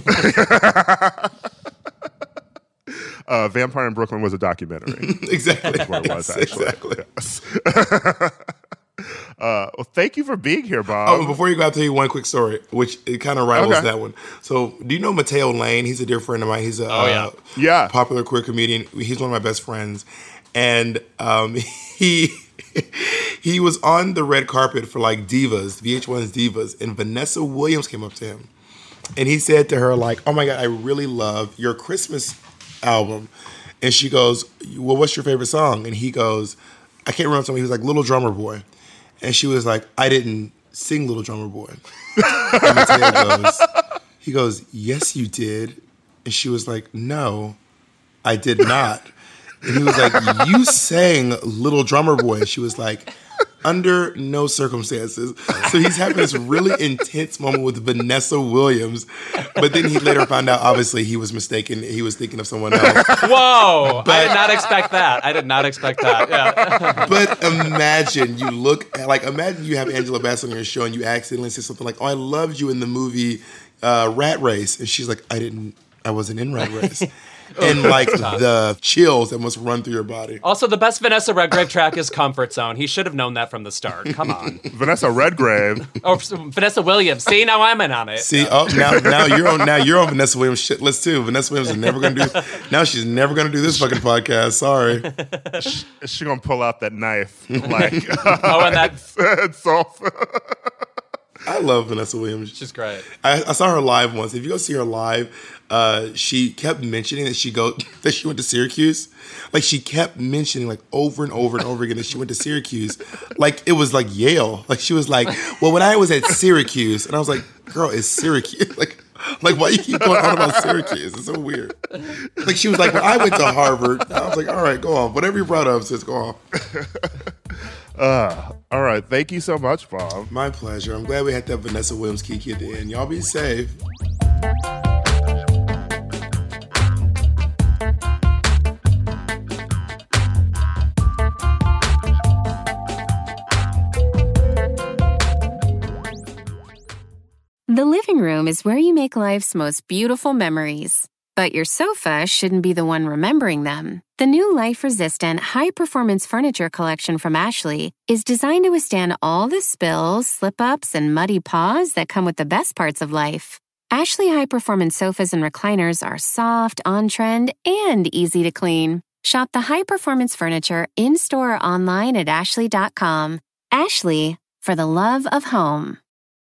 Vampire in Brooklyn was a documentary. Exactly. That's what it was, actually. Exactly. Yes. Well, thank you for being here, Bob. Oh, and before you go, I'll tell you one quick story, which it kind of rivals Okay. that one. So, do you know Mateo Lane? He's a dear friend of mine. He's a Yeah. popular queer comedian. He's one of my best friends, and he was on the red carpet for like Divas, VH1's Divas, and Vanessa Williams came up to him, and he said to her like, "Oh my God, I really love your Christmas album," and she goes, "Well, what's your favorite song?" And he goes, "I can't remember something." He was like, "Little Drummer Boy." And she was like, "I didn't sing Little Drummer Boy." And Mateo he goes, "Yes, you did." And she was like, "No, I did not." And he was like, "You sang Little Drummer Boy." And she was like, under no circumstances. So he's having this really intense moment with Vanessa Williams, but then he later found out, obviously, he was mistaken. He was thinking of someone else. Whoa! I did not expect that. Yeah. But imagine you have Angela Bassett on your show and you accidentally say something like, "Oh, I loved you in the movie Rat Race," and she's like, I wasn't in Rat Race. And like the chills that must run through your body. Also, the best Vanessa Redgrave track is Comfort Zone. He should have known that from the start. Come on. Vanessa Redgrave. Oh, Vanessa Williams. See, now I'm in on it. See, now you're on Vanessa Williams shit list too. Vanessa Williams is never gonna do. Now she's never gonna do this fucking podcast. Sorry. She gonna pull out that knife like. And that. It's off. I love Vanessa Williams. She's great. I saw her live once. If you go see her live, she kept mentioning that she went to Syracuse. Like she kept mentioning like over and over and over again that she went to Syracuse. Like it was like Yale. Like she was like, well, when I was at Syracuse, and I was like, girl, it's Syracuse. Like why you keep going on about Syracuse? It's so weird. Like she was like, when I went to Harvard, I was like, all right, go on. Whatever you brought up, sis, go on. All right. Thank you so much, Bob. My pleasure. I'm glad we had that Vanessa Williams Kiki at the end. Y'all be safe. The living room is where you make life's most beautiful memories. But your sofa shouldn't be the one remembering them. The new life-resistant, high-performance furniture collection from Ashley is designed to withstand all the spills, slip-ups, and muddy paws that come with the best parts of life. Ashley high-performance sofas and recliners are soft, on-trend, and easy to clean. Shop the high-performance furniture in-store or online at ashley.com. Ashley, for the love of home.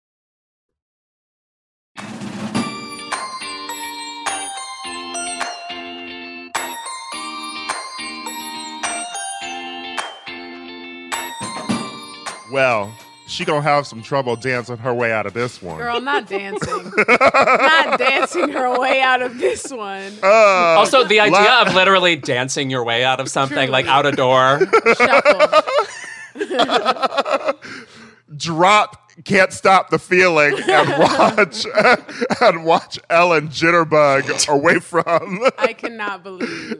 Well, she gonna have some trouble dancing her way out of this one. Girl, not dancing. Not dancing her way out of this one. Also, the idea of literally dancing your way out of something, Truly. like out a door. Shuffle. Drop Can't Stop the Feeling and watch Ellen jitterbug away from I cannot believe.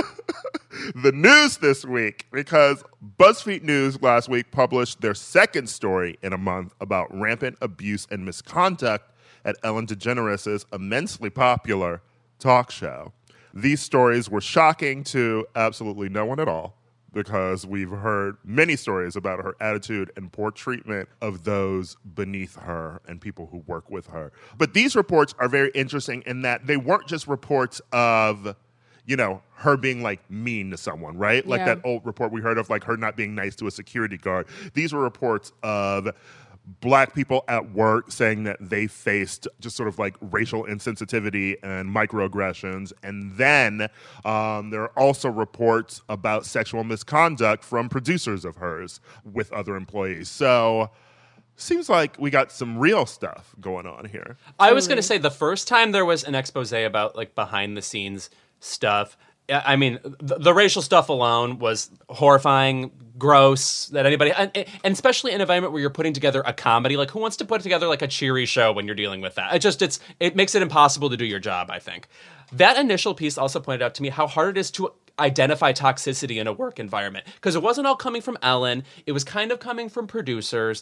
the news this week, because BuzzFeed News last week published their second story in a month about rampant abuse and misconduct at Ellen DeGeneres' immensely popular talk show. These stories were shocking to absolutely no one at all, because we've heard many stories about her attitude and poor treatment of those beneath her and people who work with her. But these reports are very interesting in that they weren't just reports of, her being like mean to someone, right? Like that old report we heard of, like her not being nice to a security guard. These were reports of Black people at work saying that they faced just sort of like racial insensitivity and microaggressions. And then there are also reports about sexual misconduct from producers of hers with other employees. So seems like we got some real stuff going on here. I was going to say the first time there was an expose about like behind the scenes stuff, I mean, the racial stuff alone was horrifying, gross, that anybody, and especially in an environment where you're putting together a comedy, like who wants to put together like a cheery show when you're dealing with that? It makes it impossible to do your job, I think. That initial piece also pointed out to me how hard it is to identify toxicity in a work environment, because it wasn't all coming from Ellen. It was kind of coming from producers.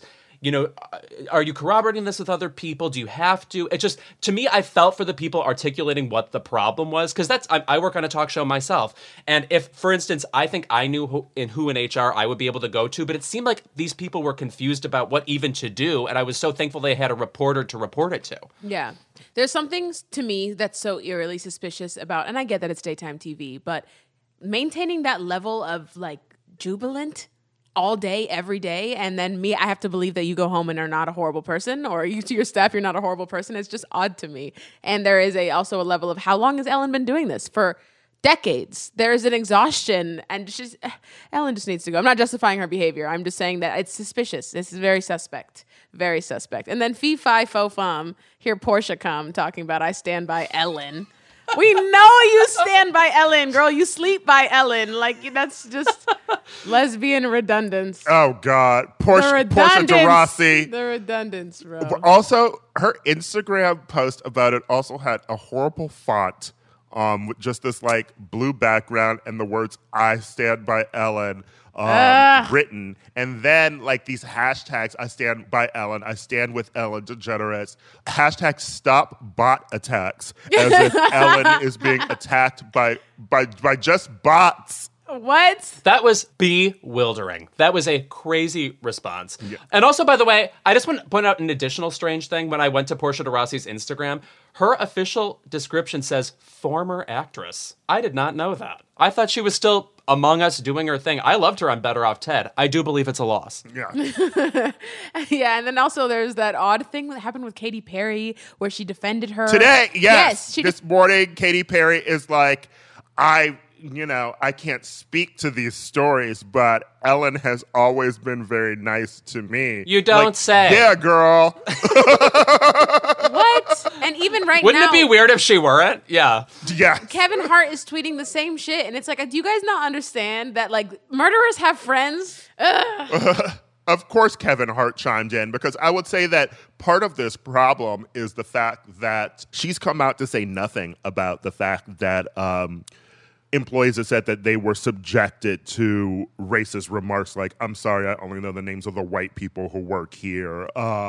Are you corroborating this with other people? Do you have to? It just, to me, I felt for the people articulating what the problem was, because I work on a talk show myself. And if, for instance, I think I knew who in HR I would be able to go to, but it seemed like these people were confused about what even to do. And I was so thankful they had a reporter to report it to. Yeah. There's something to me that's so eerily suspicious about, and I get that it's daytime TV, but maintaining that level of like jubilant all day, every day, and then I have to believe that you go home and are not a horrible person, or you to your staff, you're not a horrible person. It's just odd to me. And there is also a level of how long has Ellen been doing this? For decades. There is an exhaustion, and Ellen just needs to go. I'm not justifying her behavior. I'm just saying that it's suspicious. This is very suspect. Very suspect. And then fee, fi, fo, fum, hear Portia come talking about I stand by Ellen. We know you stand by Ellen, girl. You sleep by Ellen. Like, that's just lesbian redundance. Oh, God. Portia de Rossi. The redundance, bro. Also, her Instagram post about it also had a horrible font with just this, like, blue background and the words, I stand by Ellen, written. And then, like, these hashtags, I stand by Ellen, I stand with Ellen DeGeneres, hashtag stop bot attacks, as if Ellen is being attacked by just bots. What? That was bewildering. That was a crazy response. Yeah. And also, by the way, I just want to point out an additional strange thing. When I went to Portia de Rossi's Instagram, her official description says former actress. I did not know that. I thought she was still among us doing her thing. I loved her on Better Off Ted. I do believe it's a loss. Yeah. Yeah, and then also there's that odd thing that happened with Katy Perry where she defended her. Today, yes. This morning, Katy Perry is like, I can't speak to these stories, but Ellen has always been very nice to me. You don't say. Yeah, girl. What? And even right Wouldn't now... it be weird if she weren't? Yeah. Yeah. Kevin Hart is tweeting the same shit, and it's like, do you guys not understand that, like, murderers have friends? Of course Kevin Hart chimed in, because I would say that part of this problem is the fact that she's come out to say nothing about the fact that employees have said that they were subjected to racist remarks like, I'm sorry, I only know the names of the white people who work here,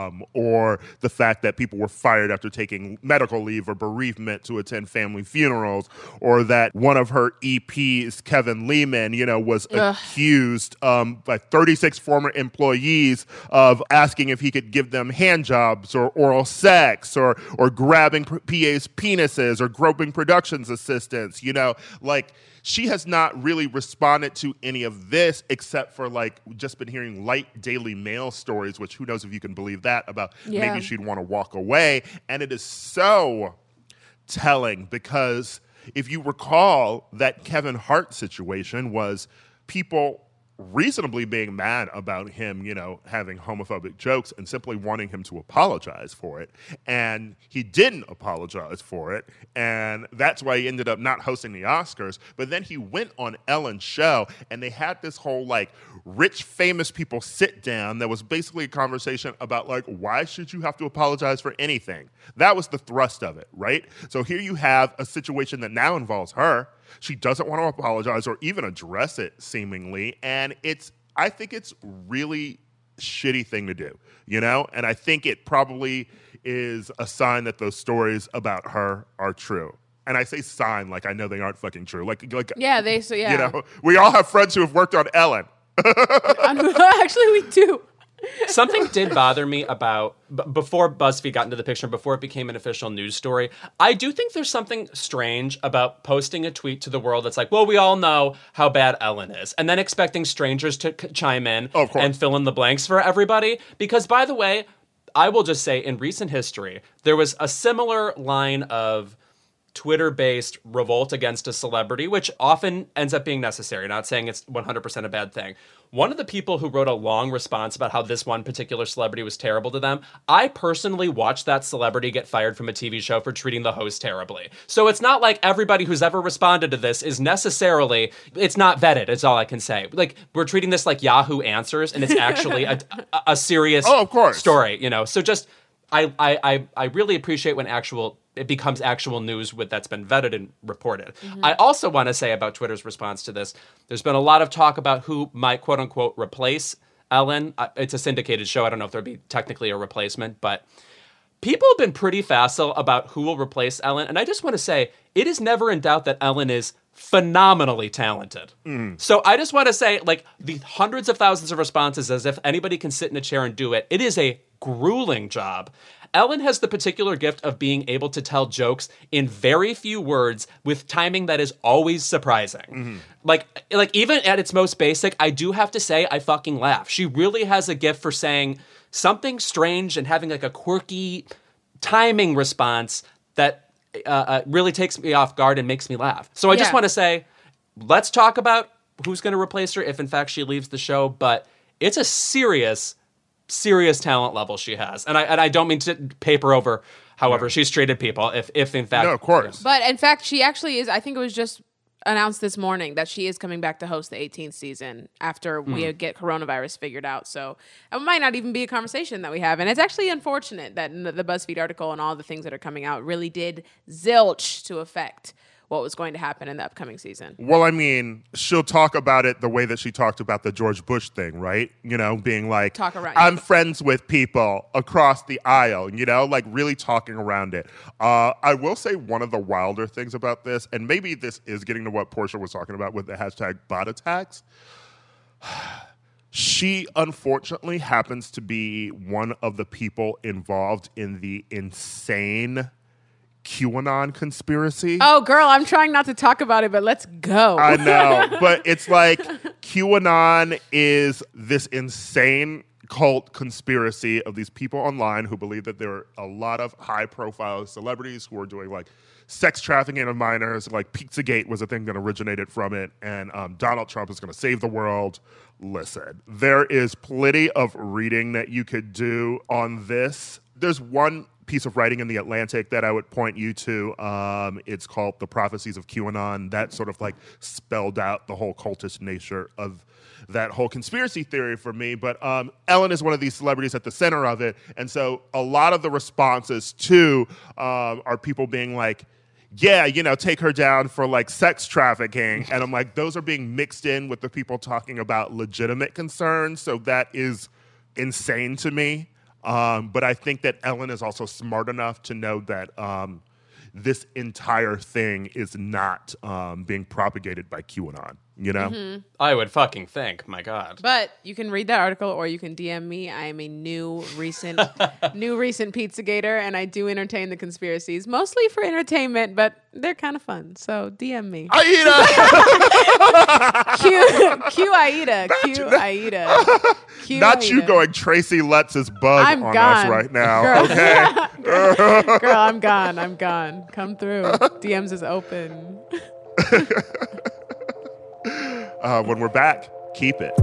or the fact that people were fired after taking medical leave or bereavement to attend family funerals, or that one of her EPs, Kevin Lehman, was accused by 36 former employees of asking if he could give them hand jobs or oral sex or grabbing PA's penises or groping productions assistants, she has not really responded to any of this except for, like, just been hearing light Daily Mail stories, which who knows if you can believe that, about maybe she'd want to walk away. And it is so telling because if you recall, that Kevin Hart situation was people reasonably being mad about him, having homophobic jokes and simply wanting him to apologize for it. And he didn't apologize for it. And that's why he ended up not hosting the Oscars. But then he went on Ellen's show and they had this whole, like, rich, famous people sit down that was basically a conversation about, like, why should you have to apologize for anything? That was the thrust of it, right? So here you have a situation that now involves her. She doesn't want to apologize or even address it, seemingly. And I think it's really shitty thing to do, And I think it probably is a sign that those stories about her are true. And I say sign like I know they aren't fucking true. Yeah. We all have friends who have worked on Ellen. Actually, we do. Something did bother me about, before BuzzFeed got into the picture, before it became an official news story, I do think there's something strange about posting a tweet to the world that's like, well, we all know how bad Ellen is, and then expecting strangers to chime in and fill in the blanks for everybody. Because, by the way, I will just say, in recent history, there was a similar line of Twitter-based revolt against a celebrity, which often ends up being necessary, not saying it's 100% a bad thing. One of the people who wrote a long response about how this one particular celebrity was terrible to them, I personally watched that celebrity get fired from a TV show for treating the host terribly. So it's not like everybody who's ever responded to this is necessarily, it's not vetted, it's all I can say. Like, we're treating this like Yahoo Answers, and it's actually a serious story, So just, I really appreciate when it becomes actual news that's been vetted and reported. Mm-hmm. I also want to say about Twitter's response to this, there's been a lot of talk about who might, quote unquote, replace Ellen. It's a syndicated show. I don't know if there'd be technically a replacement, but people have been pretty facile about who will replace Ellen. And I just want to say, it is never in doubt that Ellen is phenomenally talented. Mm. So I just want to say, like, the hundreds of thousands of responses as if anybody can sit in a chair and do it. It is a grueling job. Ellen has the particular gift of being able to tell jokes in very few words with timing that is always surprising. Mm-hmm. Like even at its most basic, I do have to say I fucking laugh. She really has a gift for saying something strange and having like a quirky timing response that really takes me off guard and makes me laugh. So I just want to say, let's talk about who's going to replace her if in fact she leaves the show, but it's a serious talent level she has. And I don't mean to paper over however she's treated people. If in fact, No, of course. But in fact, she actually is. I think it was just announced this morning that she is coming back to host the 18th season after we get coronavirus figured out. So it might not even be a conversation that we have. And it's actually unfortunate that the BuzzFeed article and all the things that are coming out really did zilch to affect what was going to happen in the upcoming season. Well, I mean, she'll talk about it the way that she talked about the George Bush thing, right? You know, being like, Talk around- I'm friends with people across the aisle, you know, like really talking around it. I will say one of the wilder things about this, and maybe this is getting to what Portia was talking about with the hashtag bot attacks. She unfortunately happens to be one of the people involved in the insane QAnon conspiracy. Oh, girl, I'm trying not to talk about it, but let's go. I know, but it's like QAnon is this insane cult conspiracy of these people online who believe that there are a lot of high-profile celebrities who are doing like sex trafficking of minors. Like Pizzagate was a thing that originated from it, and Donald Trump is going to save the world. Listen, there is plenty of reading that you could do on this. There's one piece of writing in The Atlantic that I would point you to. It's called The Prophecies of QAnon. That sort of like spelled out the whole cultish nature of that whole conspiracy theory for me. But Ellen is one of these celebrities at the center of it. And so a lot of the responses too are people being like, yeah, you know, take her down for like sex trafficking. And I'm like, those are being mixed in with the people talking about legitimate concerns. So that is insane to me. But I think that Ellen is also smart enough to know that this entire thing is not being propagated by QAnon, you know? Mm-hmm. I would fucking think. My God. But you can read that article or you can DM me. I am a new recent Pizzagator, and I do entertain the conspiracies, mostly for entertainment, but they're kind of fun. So DM me. Aida! Q Aida. Q Aida. Q Not Aida. you going Tracy Letts' bug I'm on gone. us right now, Girl. okay? Girl, I'm gone. I'm gone. Come through. DMs is open. When we're back, keep it.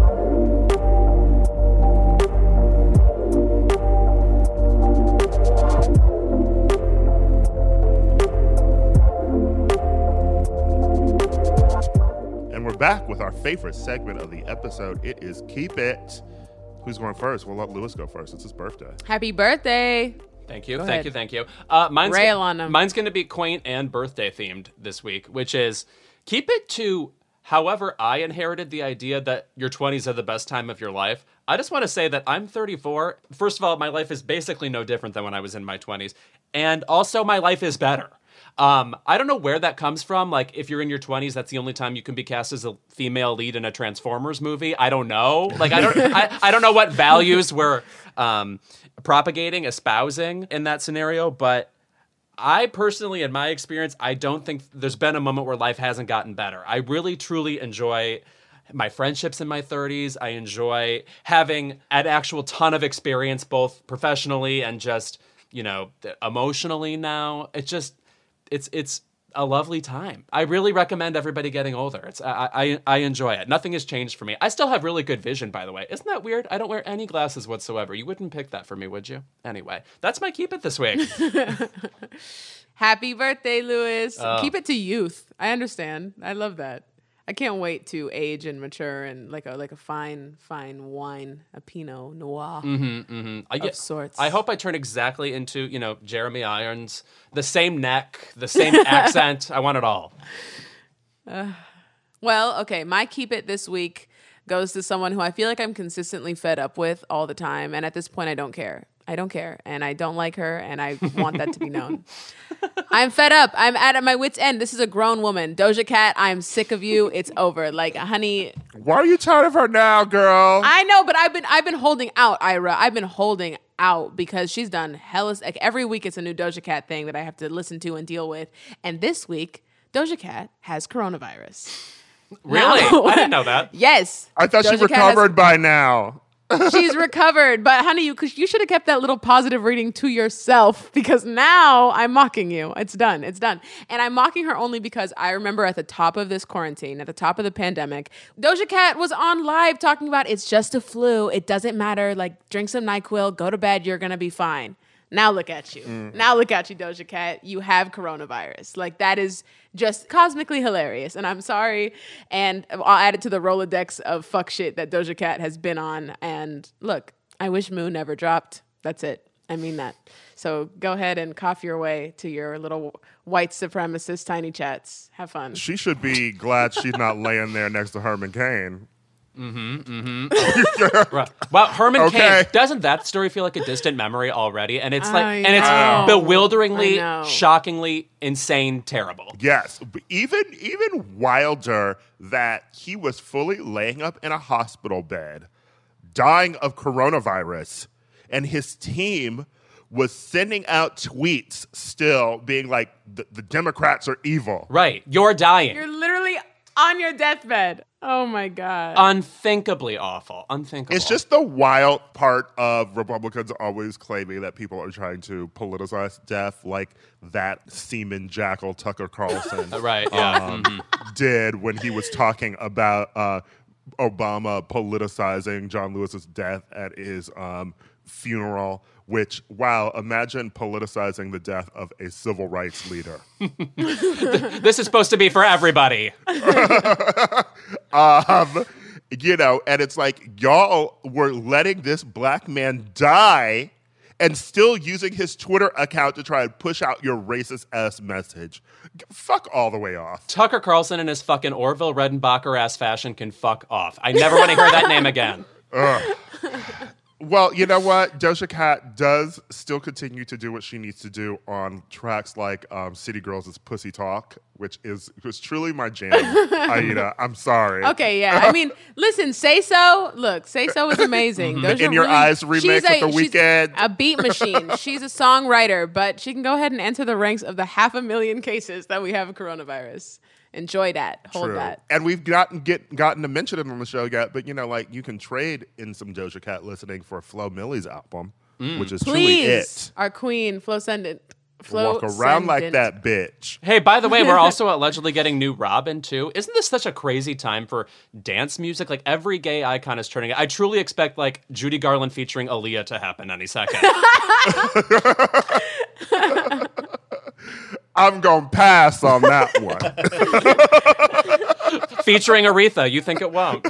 And we're back with our favorite segment of the episode. It is Keep It. Who's going first? We'll let Lewis go first. It's his birthday. Happy birthday. Thank you, Go thank ahead. you, thank you. Mine's Rail on 'em. Mine's going to be quaint and birthday themed this week, which is keep it to however I inherited the idea that your 20s are the best time of your life. I just want to say that I'm 34. First of all, my life is basically no different than when I was in my 20s. And also, my life is better. I don't know where that comes from. Like, if you're in your 20s, that's the only time you can be cast as a female lead in a Transformers movie. I don't know. Like, I don't know what values we're propagating, espousing in that scenario. But I personally, in my experience, I don't think there's been a moment where life hasn't gotten better. I really, truly enjoy my friendships in my 30s. I enjoy having an actual ton of experience, both professionally and just, you know, emotionally now. It's a lovely time. I really recommend everybody getting older. I enjoy it. Nothing has changed for me. I still have really good vision, by the way. Isn't that weird? I don't wear any glasses whatsoever. You wouldn't pick that for me, would you? Anyway, that's my keep it this week. Happy birthday, Lewis. Oh. Keep it to youth. I understand. I love that. I can't wait to age and mature and like a fine wine, a Pinot Noir of sorts. I hope I turn exactly into, you know, Jeremy Irons. The same neck, the same accent. I want it all. Well, okay, my keep it this week goes to someone who I feel like I'm consistently fed up with all the time. And at this point, I don't care. I don't care. And I don't like her. And I want that to be known. I'm fed up. I'm at my wit's end. This is a grown woman. Doja Cat, I'm sick of you. It's over. Like, honey. Why are you tired of her now, girl? I know, but I've been holding out, Ira. I've been holding out because she's done like every week it's a new Doja Cat thing that I have to listen to and deal with. And this week, Doja Cat has coronavirus. Really? No. I didn't know that. Yes. I thought she Doja Cat has- recovered by now. She's recovered, but honey, you should have kept that little positive reading to yourself because now I'm mocking you. It's done. It's done. And I'm mocking her only because I remember at the top of this quarantine, at the top of the pandemic, Doja Cat was on live talking about it's just a flu. It doesn't matter. Like, drink some NyQuil, go to bed. You're going to be fine. Now look at you. Now look at you, Doja Cat. You have coronavirus. Like, that is just cosmically hilarious. And I'm sorry. And I'll add it to the Rolodex of fuck shit that Doja Cat has been on. And look, I wish Moo never dropped. That's it. I mean that. So go ahead and cough your way to your little white supremacist tiny chats. Have fun. She should be glad she's not laying there next to Herman Cain. Right. Well, Herman Cain, doesn't that story feel like a distant memory already? And it's like, and it's bewilderingly, shockingly, insane, terrible. Yes, even wilder that he was fully laying up in a hospital bed, dying of coronavirus, and his team was sending out tweets still being like, the Democrats are evil. Right. You're dying. You're literally on your deathbed. Oh my God. Unthinkably awful. Unthinkable. It's just the wild part of Republicans always claiming that people are trying to politicize death, like that semen jackal Tucker Carlson right, yeah. did when he was talking about Obama politicizing John Lewis's death at his funeral, which, wow, imagine politicizing the death of a civil rights leader. This is supposed to be for everybody. You know, and it's like, y'all were letting this black man die and still using his Twitter account to try and push out your racist-ass message. Fuck all the way off. Tucker Carlson in his fucking Orville Redenbacher-ass fashion can fuck off. I never want to hear that name again. Well, you know what? Doja Cat does still continue to do what she needs to do on tracks like City Girls' Pussy Talk, which was truly my jam. Aida, I'm sorry. Okay, yeah. I mean, listen, Say So. Look, Say So is amazing. Doja In Your Eyes remix with The Weeknd. She's a beat machine. She's a songwriter, but she can go ahead and enter the ranks of the 500,000 cases that we have of coronavirus. Enjoy that. Hold True. that. And we've gotten to mention it on the show yet, but you know, like you can trade in some Doja Cat listening for Flo Milli's album, which is truly it. Our queen, Flo Sendent. Walk around like that bitch. Hey, by the way, we're also allegedly getting new Robin, too. Isn't this such a crazy time for dance music? Like, every gay icon is turning. I truly expect, like, Judy Garland featuring Aaliyah to happen any second. I'm going to pass on that one. Featuring Aretha. You think it won't.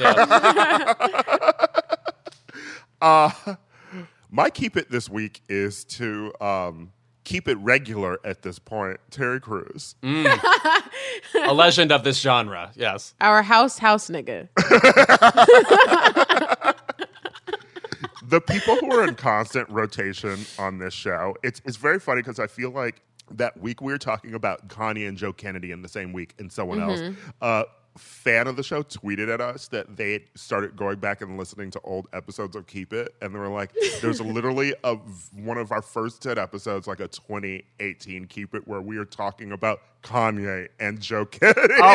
Yeah. My keep it this week is to keep it regular at this point. Terry Crews. A legend of this genre, yes. Our house nigga. The people who are in constant rotation on this show, it's very funny because I feel like that week we were talking about Kanye and Joe Kennedy in the same week and someone else. Fan of the show tweeted at us that they had started going back and listening to old episodes of Keep It, and they were like, there's literally one of our first 10 episodes, like a 2018 Keep It, where we are talking about Kanye and Joe Kennedy. Oh,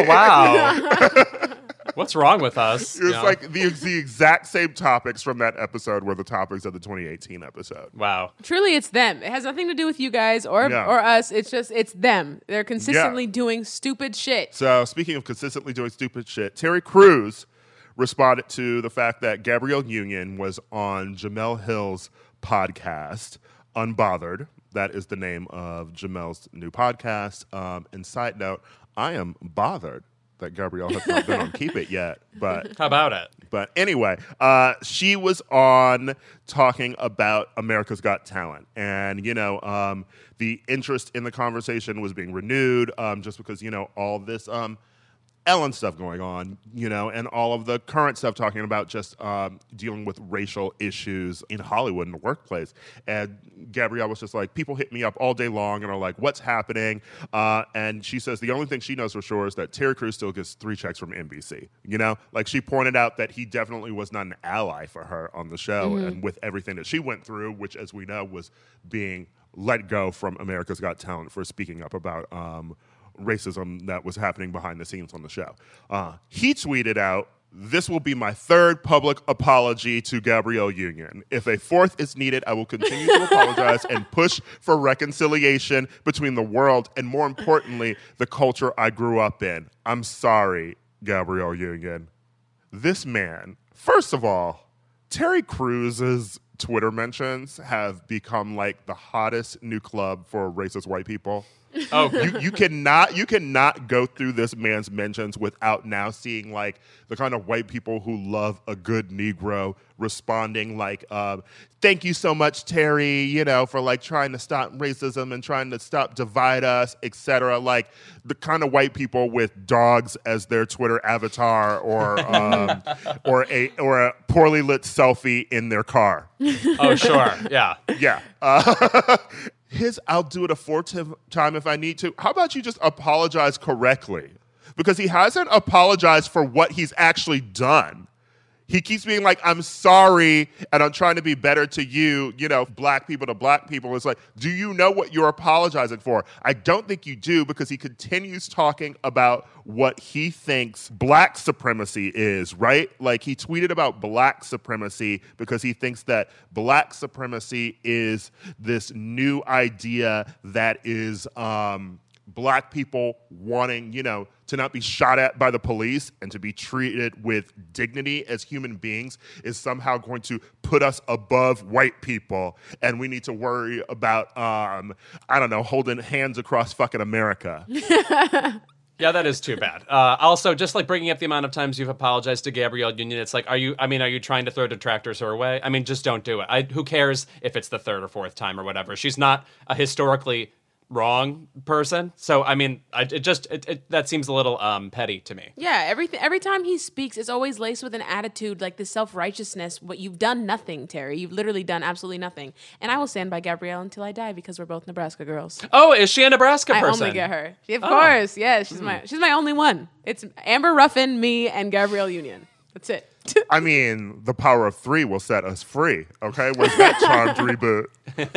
wow. What's wrong with us? It was like the exact same topics from that episode were the topics of the 2018 episode. Wow. Truly, it's them. It has nothing to do with you guys or us. It's them. They're consistently doing stupid shit. So speaking of consistently doing stupid shit, Terry Crews responded to the fact that Gabrielle Union was on Jemele Hill's podcast, Unbothered. That is the name of Jamel's new podcast. And side note, I am bothered that Gabrielle has not been on Keep It yet. But how about it? But anyway, she was on talking about America's Got Talent. And, you know, the interest in the conversation was being renewed just because, you know, all this Ellen stuff going on, you know, and all of the current stuff talking about just dealing with racial issues in Hollywood in the workplace. And Gabrielle was just like, people hit me up all day long and are like, what's happening? And she says the only thing she knows for sure is that Terry Crews still gets 3 checks from NBC. You know, like she pointed out that he definitely was not an ally for her on the show and with everything that she went through, which, as we know, was being let go from America's Got Talent for speaking up about racism that was happening behind the scenes on the show. He tweeted out, "This will be my 3rd public apology to Gabrielle Union. If a 4th is needed, I will continue to apologize and push for reconciliation between the world and, more importantly, the culture I grew up in. I'm sorry, Gabrielle Union." This man, first of all, Terry Crews' Twitter mentions have become like the hottest new club for racist white people. Oh, You cannot go through this man's mentions without now seeing like the kind of white people who love a good Negro responding like, thank you so much, Terry, you know, for like trying to stop racism and trying to stop divide us, etc. Like the kind of white people with dogs as their Twitter avatar or a poorly lit selfie in their car. oh, sure, yeah. Yeah. I'll do it a fourth time if I need to. How about you just apologize correctly? Because he hasn't apologized for what he's actually done. He keeps being like, I'm sorry, and I'm trying to be better to you, you know, black people to black people. It's like, do you know what you're apologizing for? I don't think you do, because he continues talking about what he thinks black supremacy is, right? Like, he tweeted about black supremacy because he thinks that black supremacy is this new idea that is black people wanting, you know, to not be shot at by the police and to be treated with dignity as human beings is somehow going to put us above white people. And we need to worry about, I don't know, holding hands across fucking America. Yeah, that is too bad. Also, just like bringing up the amount of times you've apologized to Gabrielle Union, it's like, are you trying to throw detractors her way? I mean, just don't do it. Who cares if it's the third or fourth time or whatever? She's not a historically wrong person. So, I mean, that seems a little petty to me. Yeah, every time he speaks, it's always laced with an attitude, like this self-righteousness. What you've done nothing, Terry. You've literally done absolutely nothing. And I will stand by Gabrielle until I die, because we're both Nebraska girls. Oh, is she a Nebraska person? I only get her. Of course, yeah. She's my only one. It's Amber Ruffin, me, and Gabrielle Union. That's it. I mean, the power of three will set us free, okay? Where's that charmed reboot?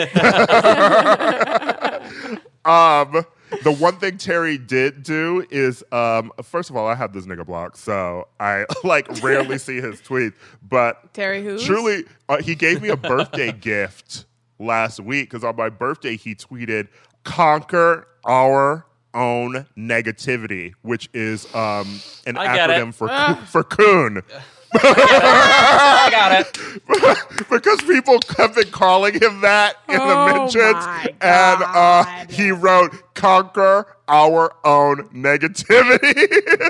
The one thing Terry did do is, first of all, I have this nigga blocked, so I like rarely see his tweets. But Terry who? Truly, he gave me a birthday gift last week, because on my birthday he tweeted, "Conquer our own negativity," which is an acronym for coon. I got it. Because people have been calling him that in the mentions. And he wrote, "Conquer our own negativity."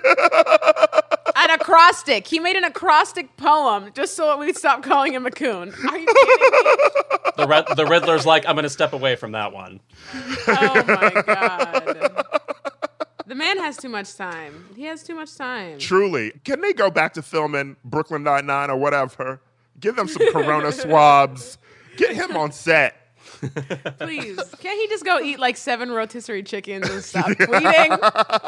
An acrostic. He made an acrostic poem just so we'd stop calling him a coon. Are you kidding me? The Riddler's like, I'm going to step away from that one. Oh, my God. The man has too much time. He has too much time. Truly. Can they go back to filming Brooklyn Nine-Nine or whatever? Give them some corona swabs. Get him on set. Please. Can't he just go eat like 7 rotisserie chickens and stop tweeting?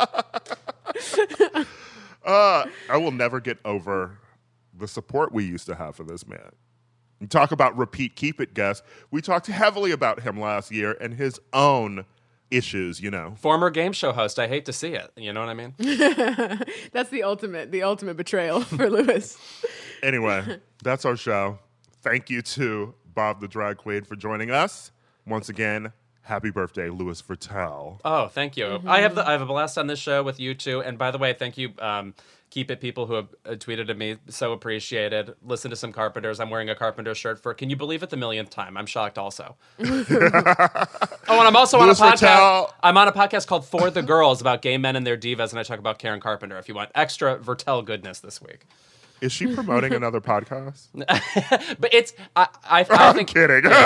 I will never get over the support we used to have for this man. You talk about repeat keep it guests. We talked heavily about him last year and his own issues, you know. Former game show host. I hate to see it. You know what I mean? That's the ultimate betrayal for Lewis. Anyway, that's our show. Thank you to Bob the Drag Queen for joining us. Once again, happy birthday, Louis Vuittel. Oh, thank you. Mm-hmm. I have a blast on this show with you two. And by the way, thank you, Keep It people who have tweeted at me. So appreciated. Listen to some Carpenters. I'm wearing a Carpenter shirt for, can you believe it, the millionth time? I'm shocked also. Oh, and I'm also Louis on a podcast. Vuittel. I'm on a podcast called For the Girls about gay men and their divas, and I talk about Karen Carpenter if you want extra Vuittel goodness this week. Is she promoting another podcast? But it's, I I'm think. kidding. No,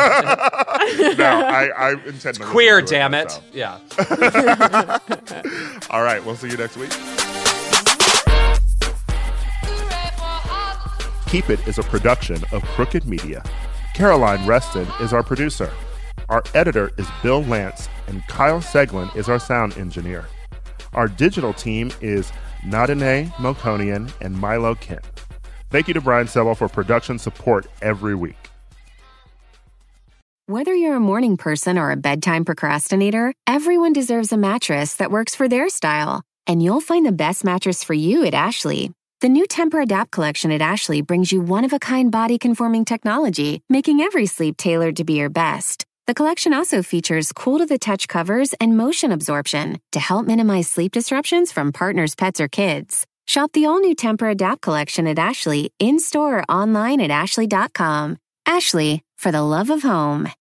I intend to Queer, listen to damn it. myself. Yeah. All right, we'll see you next week. Keep It is a production of Crooked Media. Caroline Reston is our producer. Our editor is Bill Lance, and Kyle Seglin is our sound engineer. Our digital team is Nadine Melkonian and Milo Kent. Thank you to Brian Sebel for production support every week. Whether you're a morning person or a bedtime procrastinator, everyone deserves a mattress that works for their style. And you'll find the best mattress for you at Ashley. The new Temper-Adapt collection at Ashley brings you one-of-a-kind body-conforming technology, making every sleep tailored to be your best. The collection also features cool-to-the-touch covers and motion absorption to help minimize sleep disruptions from partners, pets, or kids. Shop the all-new Temper-Adapt collection at Ashley, in-store or online at ashley.com. Ashley, For the love of home.